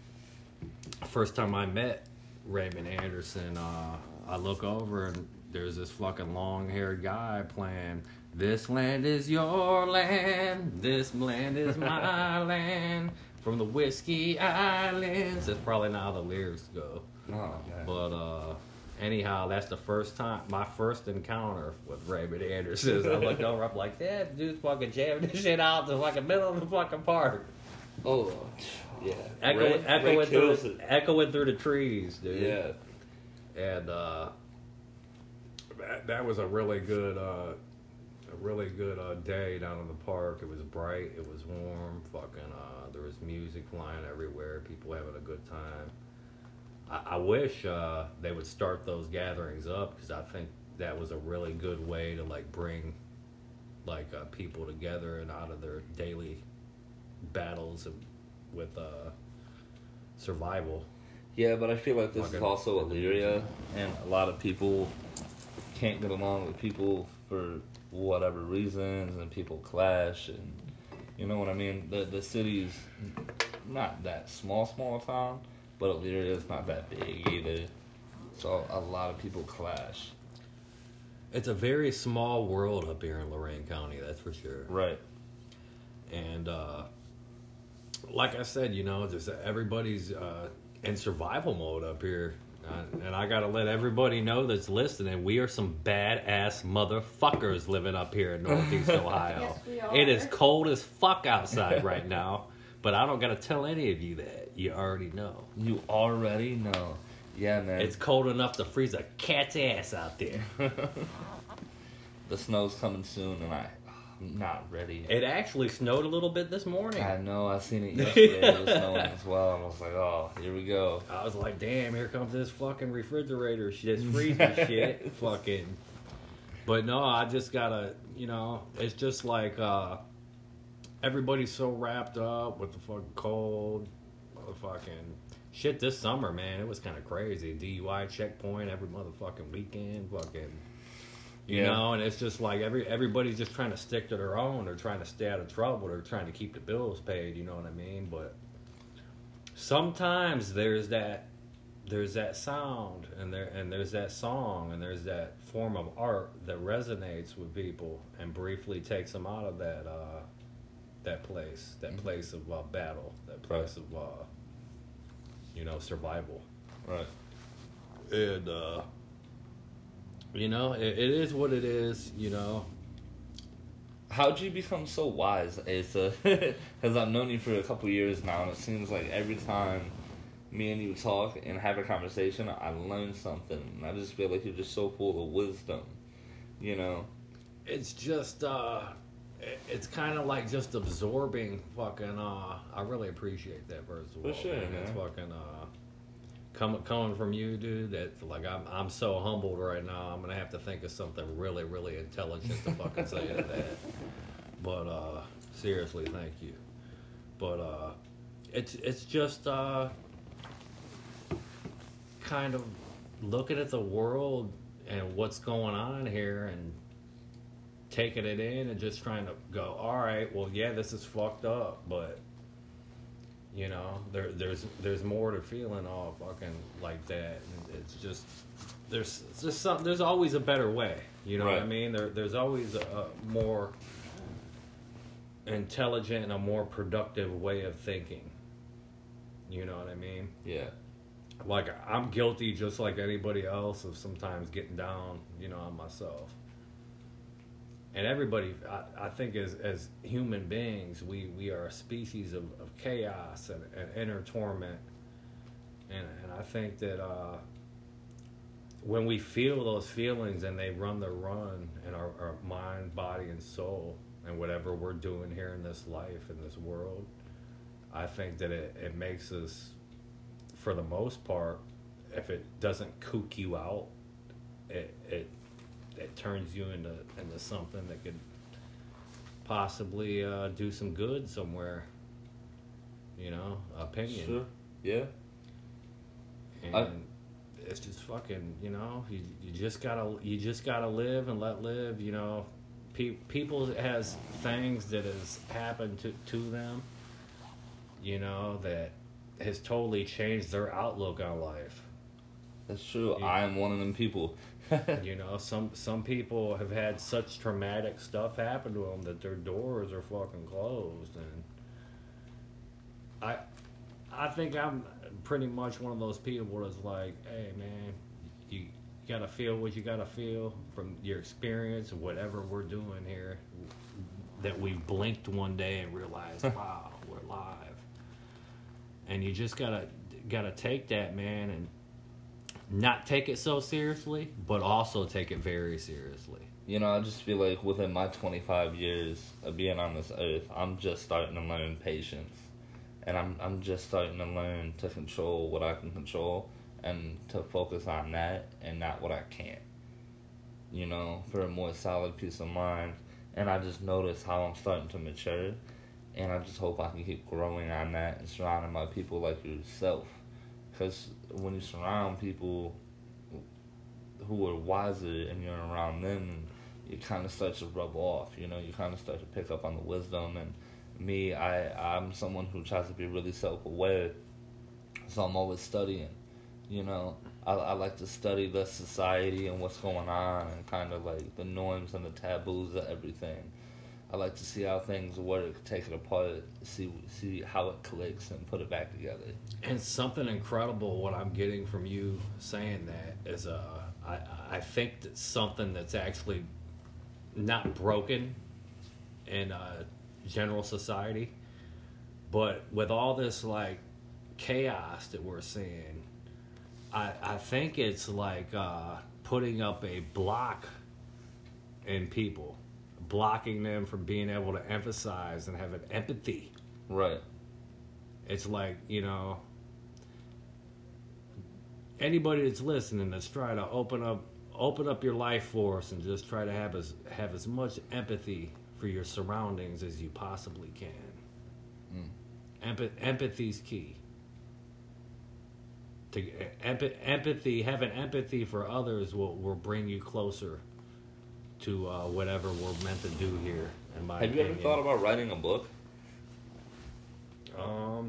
Speaker 2: first time I met Raymond Anderson, uh, I look over and there's this fucking long-haired guy playing, "This land is your land, this land is my land, from the Whiskey Islands." That's probably not how the lyrics go.
Speaker 1: Oh, okay.
Speaker 2: But uh, anyhow, that's the first time, my first encounter with Raymond Anderson. I looked over, I'm like, yeah, the dude's fucking jamming this shit out in the fucking middle of the fucking park.
Speaker 1: Oh, yeah.
Speaker 2: Echoing,
Speaker 1: Ray-
Speaker 2: echoing,
Speaker 1: Ray
Speaker 2: through,
Speaker 1: kills it.
Speaker 2: echoing through the trees, dude.
Speaker 1: Yeah.
Speaker 2: And uh, that, that was a really good, uh, a really good uh, day down in the park. It was bright, it was warm, fucking. Uh, there was music flying everywhere, people having a good time. I, I wish uh, they would start those gatherings up, because I think that was a really good way to like bring like uh, people together and out of their daily battles and with uh, survival.
Speaker 1: Yeah, but I feel like this
Speaker 2: Fucking-
Speaker 1: is also Illyria, and a lot of people can't get along with people for whatever reasons, and people clash, and you know what I mean? The the city's not that small, small town, but Illyria is not that big either. So a lot of people clash.
Speaker 2: It's a very small world up here in Lorain County, that's for sure.
Speaker 1: Right.
Speaker 2: And uh, like I said, you know, just everybody's uh, in survival mode up here. Uh, and I gotta let everybody know that's listening, we are some badass motherfuckers living up here in Northeast Ohio.
Speaker 3: Yes, we are.
Speaker 2: It is cold as fuck outside right now, but I don't gotta tell any of you that. You already know.
Speaker 1: You already know. Yeah, man.
Speaker 2: It's cold enough to freeze a cat's ass out there.
Speaker 1: The snow's coming soon, and I, I'm not ready.
Speaker 2: It actually snowed a little bit this morning.
Speaker 1: I know. I seen it yesterday. It was snowing as well. I was like, oh, here we go.
Speaker 2: I was like, damn, here comes this fucking refrigerator shit. It's freezing shit. Fucking. But no, I just gotta, you know, it's just like, uh, everybody's so wrapped up with the fucking cold, motherfucking shit this summer, man. It was kind of crazy. D U I checkpoint every motherfucking weekend, fucking. You
Speaker 1: Yeah.
Speaker 2: know, and it's just like every everybody's just trying to stick to their own. They're trying to stay out of trouble. They're trying to keep the bills paid. You know what I mean? But sometimes there's that there's that sound and there and there's that song and there's that form of art that resonates with people and briefly takes them out of that uh, that place, that place of uh, battle, that place of uh, you know survival.
Speaker 1: Right.
Speaker 2: And uh, you know, it, it is what it is. You know.
Speaker 1: How'd you become so wise, Asa? Because I've known you for a couple years now, and it seems like every time me and you talk and have a conversation, I learn something. And I just feel like you're just so full of wisdom, you know?
Speaker 2: It's just, uh, it- it's kind of like just absorbing fucking, uh, I really appreciate that, first of
Speaker 1: For
Speaker 2: all.
Speaker 1: sure,
Speaker 2: man. It's
Speaker 1: man.
Speaker 2: fucking, uh, coming, coming from you, dude, that, like, I'm, I'm so humbled right now, I'm gonna have to think of something really, really intelligent to fucking say to that. But, uh, seriously, thank you. But, uh, it's, it's just, uh, kind of looking at the world and what's going on here and taking it in and just trying to go, all right, well, yeah, this is fucked up, but you know, there, there's there's more to feeling all fucking like that. And it's just there's it's just some there's always a better way. You know what I
Speaker 1: Right.
Speaker 2: mean? There there's always a, a more intelligent and a more productive way of thinking. You know what I mean?
Speaker 1: Yeah.
Speaker 2: Like, I'm guilty just like anybody else of sometimes getting down, you know, on myself. And everybody, I, I think as as human beings, we, we are a species of, of chaos and, and inner torment. And, and I think that uh, when we feel those feelings and they run their run in our, our mind, body, and soul, and whatever we're doing here in this life, in this world, I think that it, it makes us, for the most part, if it doesn't kook you out, it it it turns you into into something that could possibly uh, do some good somewhere. You know, opinion.
Speaker 1: Sure. Yeah.
Speaker 2: And
Speaker 1: I-
Speaker 2: it's just fucking, you know, you you just gotta you just gotta live and let live. You know, Pe- people has things that has happened to to them, you know, that has totally changed their outlook on life.
Speaker 1: That's true.
Speaker 2: Yeah.
Speaker 1: I am one of them people.
Speaker 2: You know, some some people have had such traumatic stuff happen to them that their doors are fucking closed, and I I think I'm pretty much one of those people that's like, hey man, you, you gotta feel what you gotta feel from your experience and whatever we're doing here, that we blinked one day and realized, wow, we're live, and you just gotta gotta take that, man, and not take it so seriously, but also take it very seriously.
Speaker 1: You know, I just feel like within my twenty-five years of being on this earth, I'm just starting to learn patience. And I'm I'm just starting to learn to control what I can control and to focus on that and not what I can't. You know, for a more solid peace of mind. And I just notice how I'm starting to mature. And I just hope I can keep growing on that and surrounding my people like yourself. Because when you surround people who are wiser and you're around them, you kind of start to rub off, you know, you kind of start to pick up on the wisdom. And me, I, I'm someone who tries to be really self-aware, so I'm always studying, you know. I, I like to study the society and what's going on and kind of like the norms and the taboos of everything. I like to see how things work, take it apart, see see how it clicks, and put it back together.
Speaker 2: And something incredible, what I'm getting from you saying that is, uh, I I think that's something that's actually not broken in uh, general society, but with all this like chaos that we're seeing, I I think it's like uh, putting up a block in people. Blocking them from being able to emphasize and have an empathy.
Speaker 1: Right.
Speaker 2: It's like, you know, anybody that's listening that's trying to open up open up your life force and just try to have as have as much empathy for your surroundings as you possibly can. Mm. Emp- empathy's key. To emp- empathy, having empathy for others will, will bring you closer to uh, whatever we're meant to do here, in my
Speaker 1: Have
Speaker 2: opinion.
Speaker 1: you ever thought about writing a book?
Speaker 2: Um,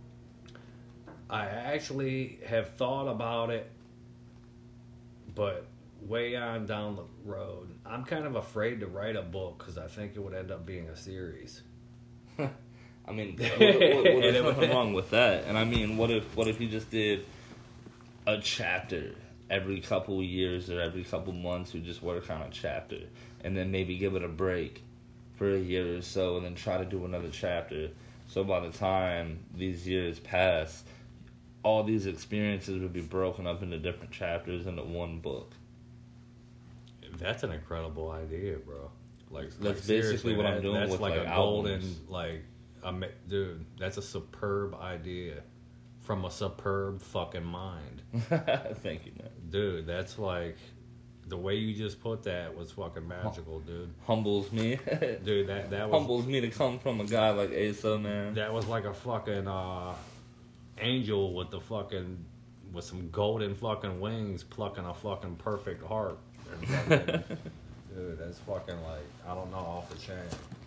Speaker 2: I actually have thought about it, but way on down the road. I'm kind of afraid to write a book because I think it would end up being a series.
Speaker 1: I mean, what, what, what, there's nothing wrong with that. And I mean, what if what if you just did a chapter every couple years or every couple months? You just work on a chapter and then maybe give it a break for a year or so and then try to do another chapter. So by the time these years pass, all these experiences would be broken up into different chapters into one book.
Speaker 2: That's an incredible idea, bro. Like
Speaker 1: that's
Speaker 2: like,
Speaker 1: basically what
Speaker 2: that,
Speaker 1: I'm doing
Speaker 2: that's
Speaker 1: with
Speaker 2: like,
Speaker 1: like
Speaker 2: a
Speaker 1: albums.
Speaker 2: golden, like, um, dude, that's a superb idea from a superb fucking mind.
Speaker 1: Thank you, man.
Speaker 2: Dude, that's like, the way you just put that was fucking magical, dude.
Speaker 1: Humbles me.
Speaker 2: Dude, that, that was...
Speaker 1: Humbles me to come from a guy like Asa, man.
Speaker 2: That was like a fucking, uh, angel with the fucking, with some golden fucking wings plucking a fucking perfect heart. And fucking, dude, that's fucking like, I don't know, off the chain.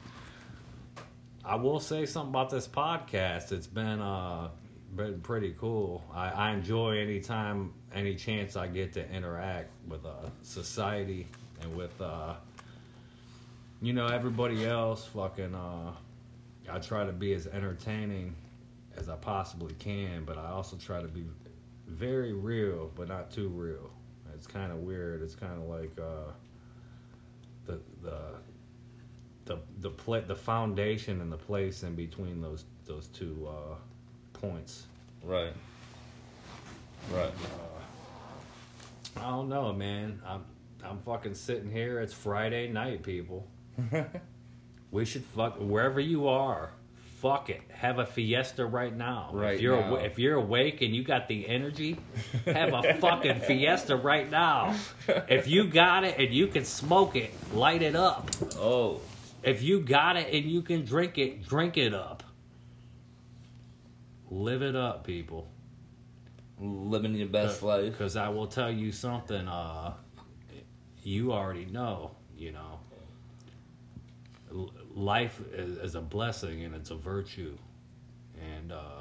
Speaker 2: I will say something about this podcast. It's been, uh... been pretty cool. I, I enjoy any time, any chance I get to interact with uh, society and with, uh, you know, everybody else. Fucking, uh, I try to be as entertaining as I possibly can, but I also try to be very real, but not too real. It's kind of weird. It's kind of like uh, the the the the pla- the foundation and the place in between those those two. Uh, points.
Speaker 1: Right. Right.
Speaker 2: Uh, I don't know, man. I'm I'm fucking sitting here. It's Friday night, people. We should fuck wherever you are. Fuck it. Have a fiesta right now.
Speaker 1: Right
Speaker 2: if you're
Speaker 1: now.
Speaker 2: Aw- if you're awake and you got the energy, have a fucking fiesta right now. If you got it and you can smoke it, light it up.
Speaker 1: Oh.
Speaker 2: If you got it and you can drink it, drink it up. Live it up, people.
Speaker 1: living your best life.
Speaker 2: Because I will tell you something, uh, you already know, you know. L- life is, is a blessing and it's a virtue. And, uh,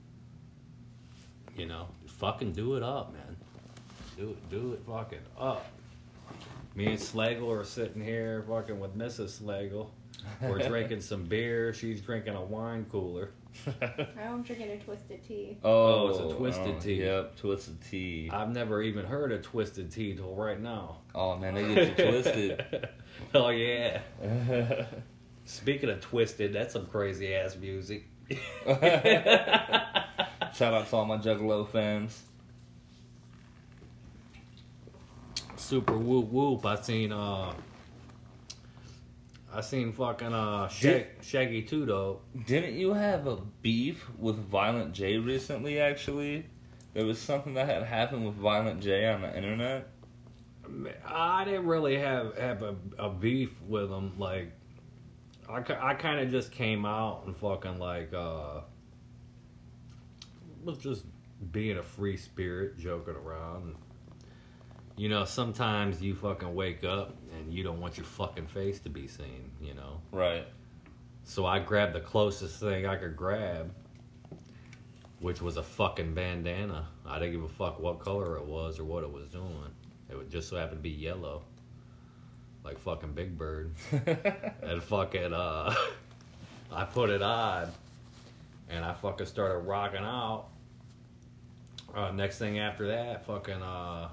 Speaker 2: you know, fucking do it up, man. Do it, do it fucking up. Me and Slagle are sitting here fucking with Missus Slagle. We're drinking some beer. She's drinking a wine cooler.
Speaker 3: I'm drinking a twisted tea.
Speaker 1: Oh,
Speaker 2: Oh, it's a twisted
Speaker 1: oh,
Speaker 2: tea.
Speaker 1: Yep, twisted tea.
Speaker 2: I've never even heard of twisted tea till right now.
Speaker 1: Oh man, they get you twisted.
Speaker 2: Oh yeah. Speaking of twisted, that's some crazy ass music.
Speaker 1: Shout out to all my Juggalo fans.
Speaker 2: Super whoop whoop. I seen uh I seen fucking uh Shag- Shaggy two though.
Speaker 1: Didn't you have a beef with Violent J recently, actually? There was something that had happened with Violent J on the internet.
Speaker 2: I didn't really have have a, a beef with him. Like, I, I kind of just came out and fucking like uh was just being a free spirit, joking around. You know, sometimes you fucking wake up and you don't want your fucking face to be seen, you know?
Speaker 1: Right.
Speaker 2: So I grabbed the closest thing I could grab, which was a fucking bandana. I didn't give a fuck what color it was or what it was doing. It would just so happen to be yellow. Like fucking Big Bird. And fucking, uh, I put it on and I fucking started rocking out. Uh, next thing after that, fucking, uh,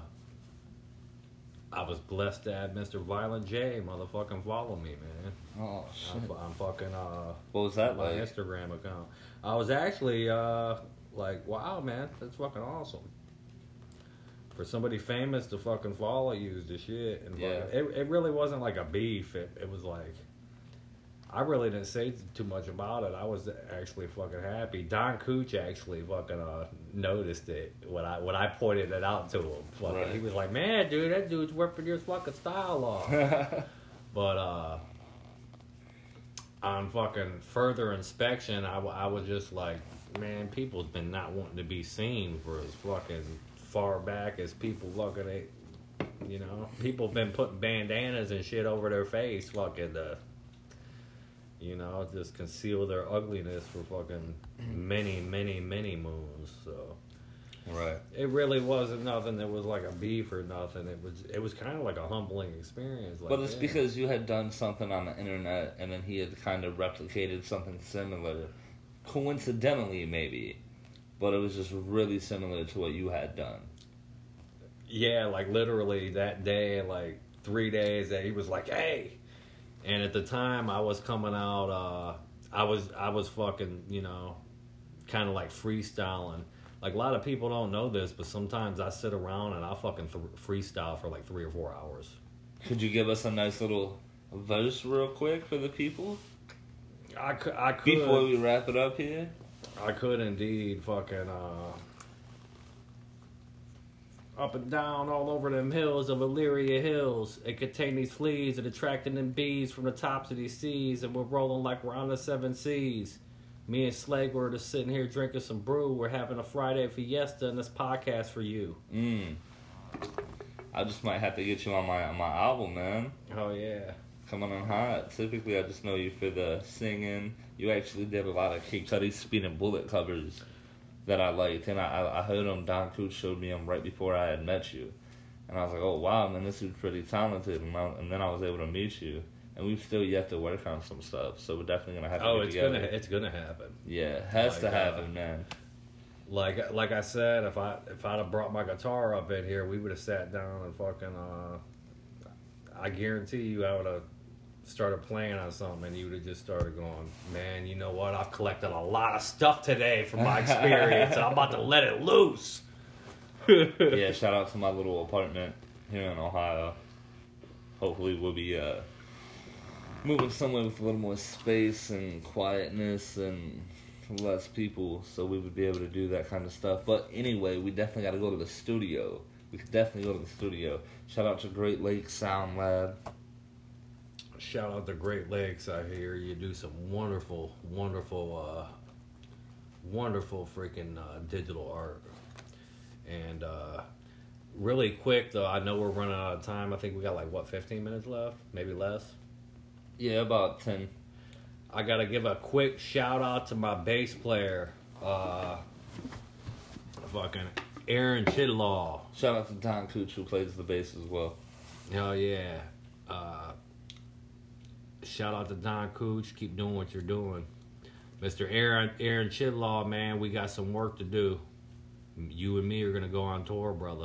Speaker 2: I was blessed to have Mister Violent J motherfucking follow me, man.
Speaker 1: Oh shit.
Speaker 2: I'm, I'm fucking, uh,
Speaker 1: What was that
Speaker 2: my
Speaker 1: like?
Speaker 2: Instagram account. I was actually, uh, like, wow, man, that's fucking awesome. For somebody famous to fucking follow you is the shit. And
Speaker 1: Yeah.
Speaker 2: fucking, it, it really wasn't like a beef. It, it was like, I really didn't say too much about it. I was actually fucking happy. Don Cooch actually fucking uh, noticed it when I when I pointed it out to him. Fucking,
Speaker 1: Right.
Speaker 2: He was like, "Man, dude, that dude's ripping your fucking style off." But uh, on fucking further inspection, I, w- I was just like, man, people's been not wanting to be seen for as fucking far back as people fucking, they, you know, people have been putting bandanas and shit over their face, fucking, uh, you know, just conceal their ugliness for fucking many, many, many moons. So
Speaker 1: Right.
Speaker 2: it really wasn't nothing that was like a beef or nothing. It was it was kind of like a humbling experience. Like,
Speaker 1: But it's
Speaker 2: yeah.
Speaker 1: because you had done something on the internet and then he had kind of replicated something similar. Coincidentally, maybe. But it was just really similar to what you had done.
Speaker 2: Yeah, like literally that day, like three days that he was like, "Hey," and at the time I was coming out, uh, I was I was fucking, you know, kind of like freestyling. Like a lot of people don't know this, but sometimes I sit around and I fucking th- freestyle for like three or four hours.
Speaker 1: Could you give us a nice little verse real quick for the people?
Speaker 2: I could, I could,
Speaker 1: Before we wrap it up here?
Speaker 2: I could indeed fucking uh, up and down all over them hills of Illyria Hills. It contain these fleas and attracting them bees from the tops of these seas, and we're rolling like we're on the seven seas. Me and Slag were just sitting here drinking some brew. We're having a Friday fiesta, and this podcast for you.
Speaker 1: Mm. I just might have to get you on my on my album, man.
Speaker 2: Oh yeah.
Speaker 1: Coming on hot. Typically, I just know you for the singing. You actually did a lot of Kid Cudi Speed and Bullet covers that I liked, and I I heard them. Don Cooch showed me them right before I had met you, and I was like, oh wow, man, this is pretty talented. And, I, and then I was able to meet you, and we've still yet to work on some stuff. So we're definitely gonna have to
Speaker 2: Oh,
Speaker 1: get
Speaker 2: it's
Speaker 1: together.
Speaker 2: gonna it's gonna happen.
Speaker 1: Yeah, has
Speaker 2: Like,
Speaker 1: to happen,
Speaker 2: uh,
Speaker 1: man.
Speaker 2: Like like I said, if I if I'd have brought my guitar up in here, we would have sat down and fucking. Uh, I guarantee you, I would have started playing on something, and you would have just started going, "Man, you know what? I've collected a lot of stuff today from my experience. I'm about to let it loose."
Speaker 1: Yeah, shout out to my little apartment here in Ohio. Hopefully, we'll be uh, moving somewhere with a little more space and quietness and less people, so we would be able to do that kind of stuff. But anyway, we definitely got to go to the studio. We could definitely go to the studio. Shout out to Great Lakes Sound Lab.
Speaker 2: Shout out to Great Lakes. I hear you do some wonderful, wonderful, uh, wonderful freaking uh, digital art. And uh, really quick, though, I know we're running out of time. I think we got like, what, fifteen minutes left? Maybe less?
Speaker 1: Yeah, about ten.
Speaker 2: I got to give a quick shout out to my bass player, uh, fucking Aaron Chidlaw.
Speaker 1: Shout out to Don Cooch, who plays the bass as well.
Speaker 2: Hell yeah. Uh, shout out to Don Cooch. Keep doing what you're doing. Mister Aaron Aaron Chidlaw, man, we got some work to do. You and me are going to go on tour, brother.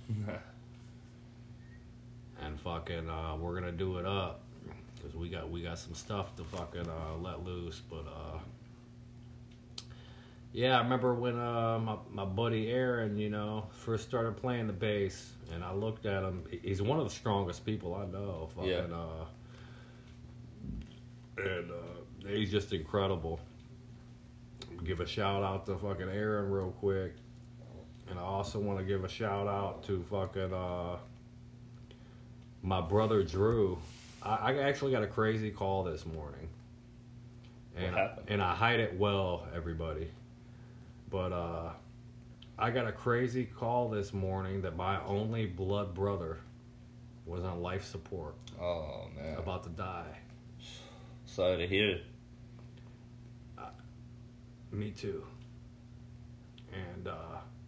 Speaker 2: And fucking, uh, we're going to do it up. Because we got, we got some stuff to fucking uh, let loose. But, uh, yeah, I remember when uh, my, my buddy Aaron, you know, first started playing the bass. And I looked at him. He's one of the strongest people I know. Fucking,
Speaker 1: Yeah.
Speaker 2: uh, and uh, he's just incredible. Give a shout out to fucking Aaron real quick. And I also want to give a shout out to fucking uh, my brother Drew. I, I actually got a crazy call this morning. And,
Speaker 1: What happened?
Speaker 2: and I hide it well, everybody. But uh, I got a crazy call this morning that my only blood brother was on life support,
Speaker 1: Oh, man.
Speaker 2: about to die.
Speaker 1: Sorry to hear.
Speaker 2: Me too. And, uh,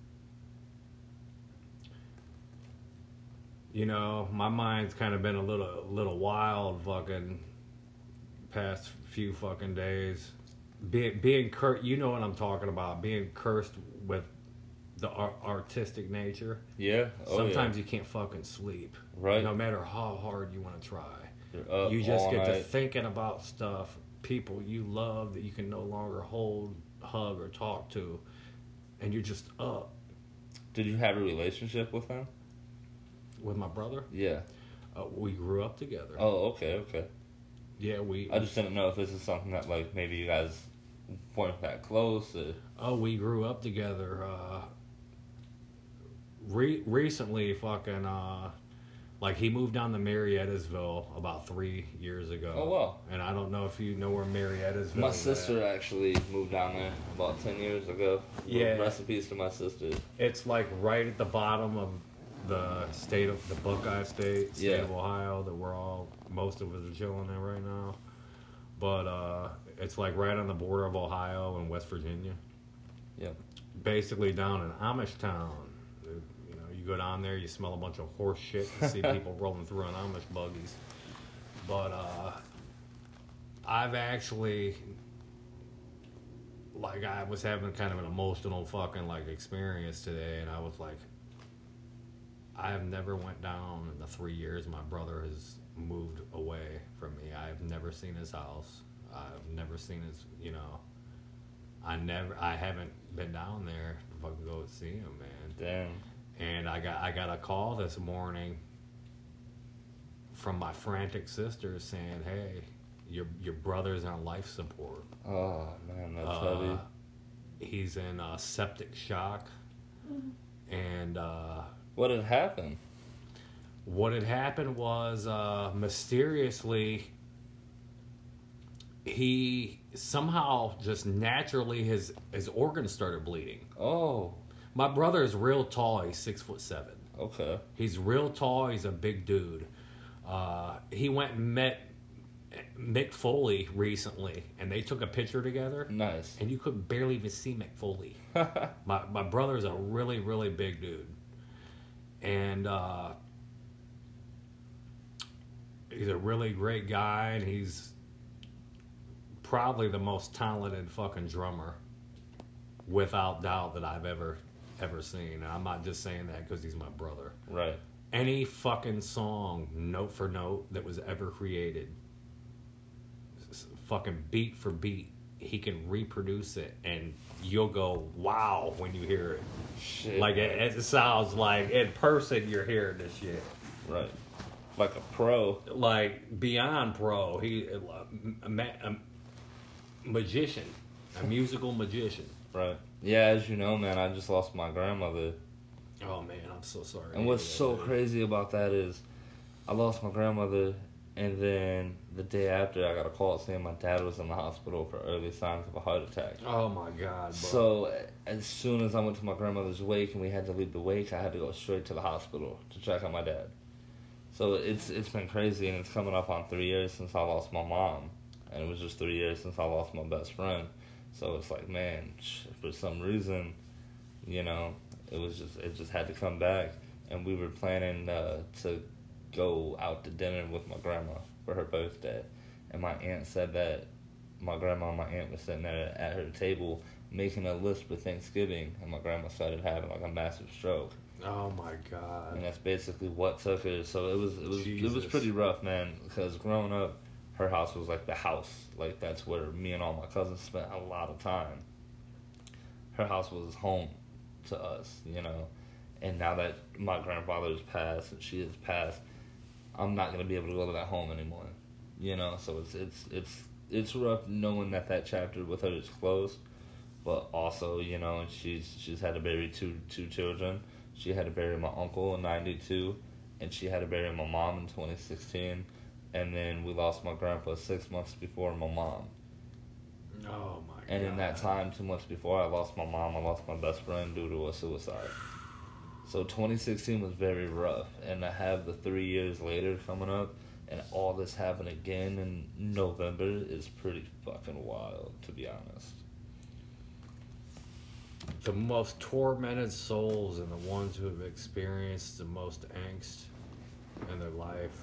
Speaker 2: you know, my mind's kind of been a little, little wild fucking past few fucking days. Being, being cur- you know what I'm talking about, being cursed with the ar- artistic nature.
Speaker 1: Yeah? Oh,
Speaker 2: Sometimes
Speaker 1: yeah.
Speaker 2: you can't fucking sleep.
Speaker 1: Right.
Speaker 2: No matter how hard you want to try.
Speaker 1: You're up
Speaker 2: You just
Speaker 1: all
Speaker 2: get to
Speaker 1: night.
Speaker 2: thinking about stuff, people you love that you can no longer hold, hug, or talk to, and you're just up.
Speaker 1: Did you have a relationship with him?
Speaker 2: With my brother,
Speaker 1: Yeah.
Speaker 2: uh, we grew up together.
Speaker 1: Oh, okay, okay.
Speaker 2: Yeah, we.
Speaker 1: I just didn't know if this is something that, like, maybe you guys weren't that close. Or...
Speaker 2: Oh, we grew up together. Uh, re- recently, fucking, uh, like he moved down to Mariettasville about three years ago.
Speaker 1: Oh, wow.
Speaker 2: And I don't know if you know where Mariettasville
Speaker 1: My
Speaker 2: is
Speaker 1: sister
Speaker 2: at.
Speaker 1: actually moved down there about ten years ago.
Speaker 2: Yeah.
Speaker 1: Recipes to my sister.
Speaker 2: It's like right at the bottom of the state of the Buckeye State, state
Speaker 1: Yeah.
Speaker 2: of Ohio, that we're all, most of us are chilling in right now. But uh, it's like right on the border of Ohio and West Virginia.
Speaker 1: Yep.
Speaker 2: Basically down in Amish town. You know, you go down there, you smell a bunch of horse shit and see people rolling through on Amish buggies. But uh, I've actually, like, I was having kind of an emotional fucking like experience today, and I was like, I have never went down in the three years my brother has moved away from me. I've never seen his house. I've never seen his, you know, I never, I haven't been down there to fucking go see him, man.
Speaker 1: Damn.
Speaker 2: And I got, I got a call this morning from my frantic sister saying, "Hey, your your brother's on life support.
Speaker 1: Oh, man, that's
Speaker 2: Uh,
Speaker 1: heavy.
Speaker 2: He's in uh, septic shock." And uh,
Speaker 1: What had happened?
Speaker 2: what had happened was uh, mysteriously he somehow just naturally his his organs started bleeding.
Speaker 1: Oh,
Speaker 2: My brother is real tall. He's six foot seven.
Speaker 1: okay.
Speaker 2: He's real tall. He's a big dude. Uh, he went and met Mick Foley recently, and they took a picture together.
Speaker 1: Nice.
Speaker 2: And you could barely even see Mick Foley. my my brother's a really really big dude, and uh, he's a really great guy, and he's probably the most talented fucking drummer, without doubt, that I've ever ever seen. And I'm not just saying that because he's my brother.
Speaker 1: Right.
Speaker 2: Any fucking song, note for note, that was ever created, s- fucking beat for beat, he can reproduce it, and you'll go, wow, when you hear it.
Speaker 1: Shit.
Speaker 2: Like, it, it sounds like, in person, you're hearing this shit.
Speaker 1: Right. Like a pro.
Speaker 2: Like, beyond pro. He, a, a, ma- a magician. A musical magician.
Speaker 1: Right. Yeah, as you know, man, I just lost my grandmother.
Speaker 2: Oh, man, I'm so sorry.
Speaker 1: And what's
Speaker 2: Yeah,
Speaker 1: so
Speaker 2: dude.
Speaker 1: crazy about that is I lost my grandmother And then the day after, I got a call saying my dad was in the hospital for early signs of a heart attack.
Speaker 2: Oh my God, bro.
Speaker 1: So as soon as I went to my grandmother's wake and we had to leave the wake, I had to go straight to the hospital to check on my dad. So it's it's been crazy, and it's coming up on three years since I lost my mom, and it was just three years since I lost my best friend. So it's like, man, for some reason, you know, it was just it just had to come back, and we were planning uh, to go out to dinner with my grandma for her birthday, and my aunt said that my grandma and my aunt were sitting there at her table making a list for Thanksgiving, and my grandma started having like a massive stroke.
Speaker 2: Oh my God.
Speaker 1: And that's basically what took her. So it was it was
Speaker 2: Jesus.
Speaker 1: it was pretty rough, man, because growing up, her house was like the house. Like that's where me and all my cousins spent a lot of time. Her house was home to us, you know. And now that my grandfather's passed and she has passed, I'm not gonna be able to go to that home anymore, you know. So it's it's it's it's rough knowing that that chapter with her is closed, but also, you know, she's she's had to bury two two children. She had to bury my uncle in ninety-two, and she had to bury my mom in twenty sixteen, and then we lost my grandpa six months before my mom.
Speaker 2: Oh my God.
Speaker 1: And in that time, two months before I lost my mom, I lost my best friend due to a suicide. So twenty sixteen was very rough, and to have the three years later coming up, and all this happen again in November is pretty fucking wild, to be honest.
Speaker 2: The most tormented souls and the ones who have experienced the most angst in their life,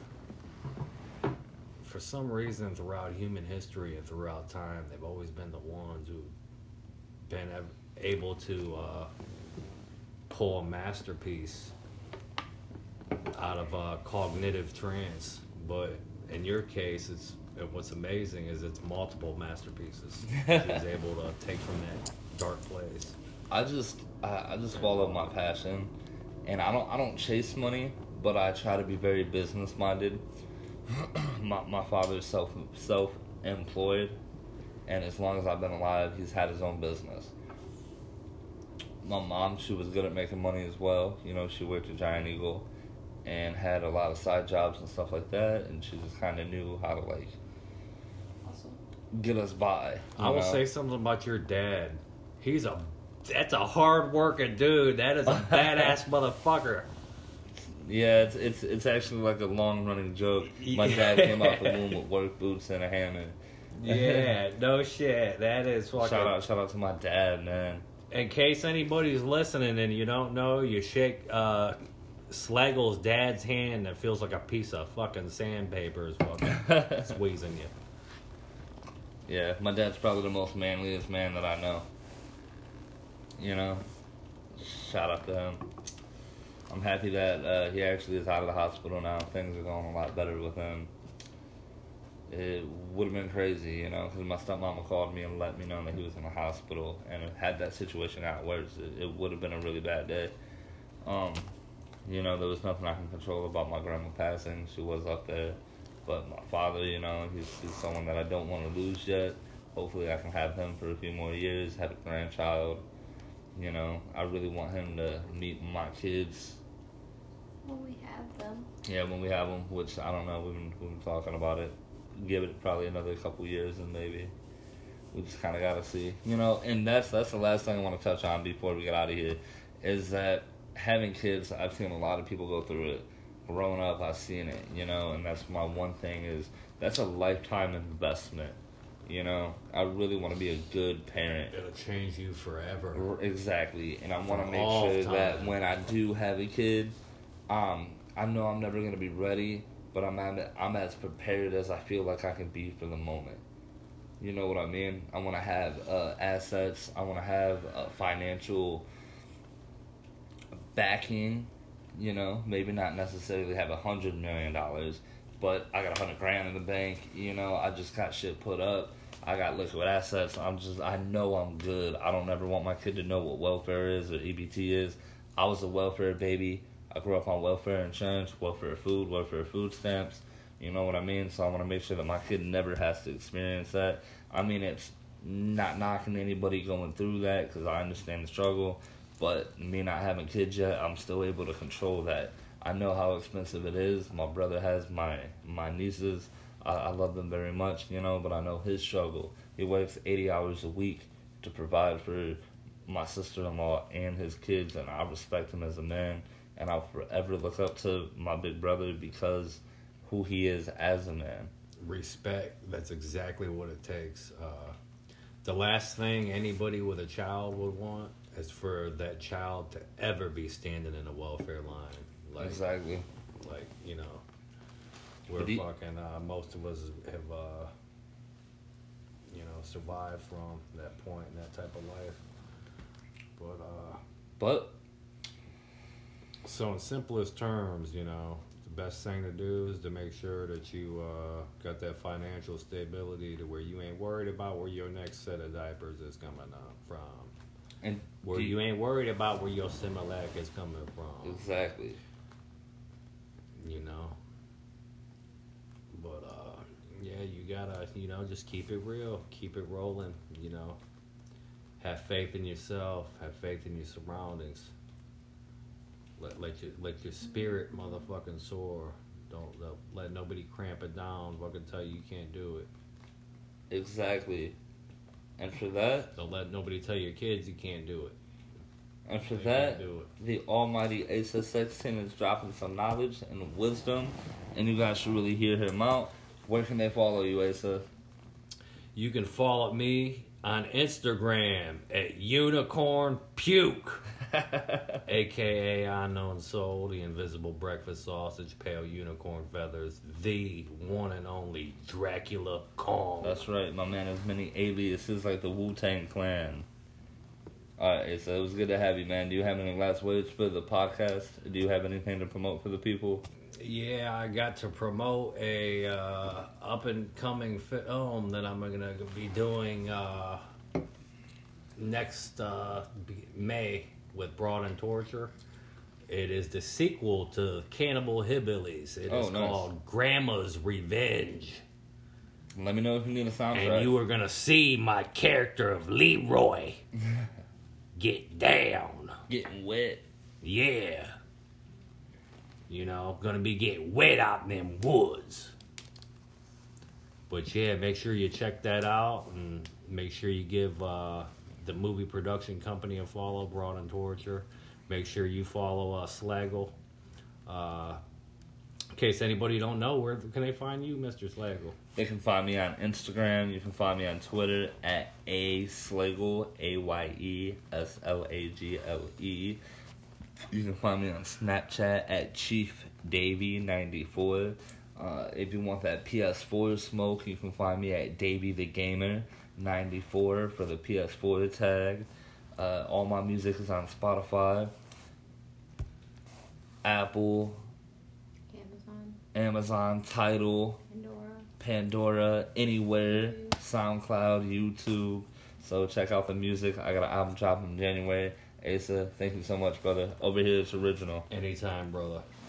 Speaker 2: for some reason throughout human history and throughout time, they've always been the ones who've been able to uh, pull a masterpiece out of a cognitive trance. But in your case, it's what's amazing is it's multiple masterpieces she's able to take from that dark place.
Speaker 1: I just I, I just follow my passion, and I don't I don't chase money, but I try to be very business minded. my my father's self self employed, and as long as I've been alive, he's had his own business. My mom, she was good at making money as well. You know, she worked at Giant Eagle, and had a lot of side jobs and stuff like that, and she just kind of knew how to like
Speaker 3: Awesome.
Speaker 1: get us by.
Speaker 2: I will
Speaker 1: know?
Speaker 2: say something about your dad. He's a that's a hard working dude. That is a badass motherfucker.
Speaker 1: Yeah, it's it's it's actually like a long running joke. My dad came out the womb with work boots and a hammer.
Speaker 2: Yeah, no shit. That is fucking.
Speaker 1: Shout out, shout out to my dad, man.
Speaker 2: In case anybody's listening and you don't know, you shake uh, Slaggle's dad's hand, it feels like a piece of fucking sandpaper is fucking squeezing you.
Speaker 1: Yeah, my dad's probably the most manliest man that I know. You know, shout out to him. I'm happy that uh, he actually is out of the hospital now. Things are going a lot better with him. It would have been crazy, you know, because my stepmama called me and let me know that he was in the hospital, and had that situation got worse, it, it would have been a really bad day. Um, you know, there was nothing I can control about my grandma passing. She was up there. But my father, you know, he's, he's someone that I don't want to lose yet. Hopefully I can have him for a few more years, have a grandchild. You know, I really want him to meet my kids.
Speaker 3: When we have them.
Speaker 1: Yeah, when we have them, which I don't know, we've been, we've been talking about it. Give it probably another couple years and maybe we just kind of got to see. You know, and that's that's the last thing I want to touch on before we get out of here, is that having kids, I've seen a lot of people go through it. Growing up, I've seen it, you know, and that's my one thing is that's a lifetime investment. You know, I really want to be a good parent.
Speaker 2: It'll change you forever.
Speaker 1: Exactly. And I want to
Speaker 2: For
Speaker 1: make
Speaker 2: all
Speaker 1: sure
Speaker 2: time.
Speaker 1: that when I do have a kid, um, I know I'm never going to be ready, but I'm at, I'm as prepared as I feel like I can be for the moment. You know what I mean? I want to have uh, assets. I want to have uh, financial backing. You know, maybe not necessarily have a hundred million dollars, but I got a hundred grand in the bank. You know, I just got shit put up. I got liquid assets. I'm just, I know I'm good. I don't ever want my kid to know what welfare is or E B T is. I was a welfare baby. I grew up on welfare insurance, welfare food, welfare food stamps. You know what I mean? So I want to make sure that my kid never has to experience that. I mean, it's not knocking anybody going through that because I understand the struggle. But me not having kids yet, I'm still able to control that. I know how expensive it is. My brother has my my nieces. I, I love them very much, you know, but I know his struggle. He works eighty hours a week to provide for my sister-in-law and his kids, and I respect him as a man, and I'll forever look up to my big brother because who he is as a man.
Speaker 2: Respect, that's exactly what it takes. Uh, the last thing anybody with a child would want is for that child to ever be standing in a welfare line. Like,
Speaker 1: Exactly.
Speaker 2: Like, you know, we're
Speaker 1: But he-
Speaker 2: fucking, uh, most of us have, uh, you know, survived from that point and that type of life. But, uh,
Speaker 1: But
Speaker 2: so in simplest terms, you know, the best thing to do is to make sure that you uh, got that financial stability to where you ain't worried about where your next set of diapers is coming up from.
Speaker 1: and
Speaker 2: Where
Speaker 1: do
Speaker 2: you ain't worried about where your Similac is coming from.
Speaker 1: exactly.
Speaker 2: You know? But, uh, yeah, you gotta, you know, just keep it real. Keep it rolling, you know? Have faith in yourself. Have faith in your surroundings. Let let your let your spirit motherfucking soar. Don't, don't let nobody cramp it down. Fucking tell you you can't do it.
Speaker 1: Exactly. And for that,
Speaker 2: Don't let nobody tell your kids you can't do it.
Speaker 1: and for
Speaker 2: They
Speaker 1: that,
Speaker 2: can't do it.
Speaker 1: the almighty Asa sixteen is dropping some knowledge and wisdom, and you guys should really hear him out. Where can they follow you, Asa?
Speaker 2: You can follow me on Instagram at Unicorn Puke, aka Unknown Soul, the Invisible Breakfast Sausage, Pale Unicorn Feathers, the one and only Dracula Kong.
Speaker 1: That's right, my man has many aliases like the Wu-Tang Clan. Alright, Asa, it was good to have you, man. Do you have any last words for the podcast? Do you have anything to promote for the people?
Speaker 2: Yeah, I got to promote a uh, up and coming film that I'm gonna be doing uh, next uh, May with Broad and Torture. It is the sequel to Cannibal Hillbillies. It
Speaker 1: Oh,
Speaker 2: is
Speaker 1: nice.
Speaker 2: called Grandma's Revenge,
Speaker 1: Let me know if you need a soundtrack.
Speaker 2: and you are gonna see my character of Leroy get down.
Speaker 1: Getting wet.
Speaker 2: Yeah. You know, gonna be getting wet out in them woods. But yeah, make sure you check that out and make sure you give uh, the movie production company a follow, Broad and Torture. Make sure you follow uh, Slaggle. Uh, in case anybody don't know, where can they find you, Mister Slaggle?
Speaker 1: They can find me on Instagram. You can find me on Twitter at A Slagle, A Y E S L A G L E. You can find me on Snapchat at Chief Davy ninety-four. Uh, if you want that P S four smoke, you can find me at Davy the Gamer ninety-four for the P S four tag. Uh, all my music is on Spotify, Apple,
Speaker 3: Amazon,
Speaker 1: Amazon, Tidal,
Speaker 3: Pandora.
Speaker 1: Pandora, anywhere, SoundCloud, YouTube. So check out the music. I got an album dropping in January. Asa, thank you so much, brother. Over here, it's original.
Speaker 2: Anytime, brother.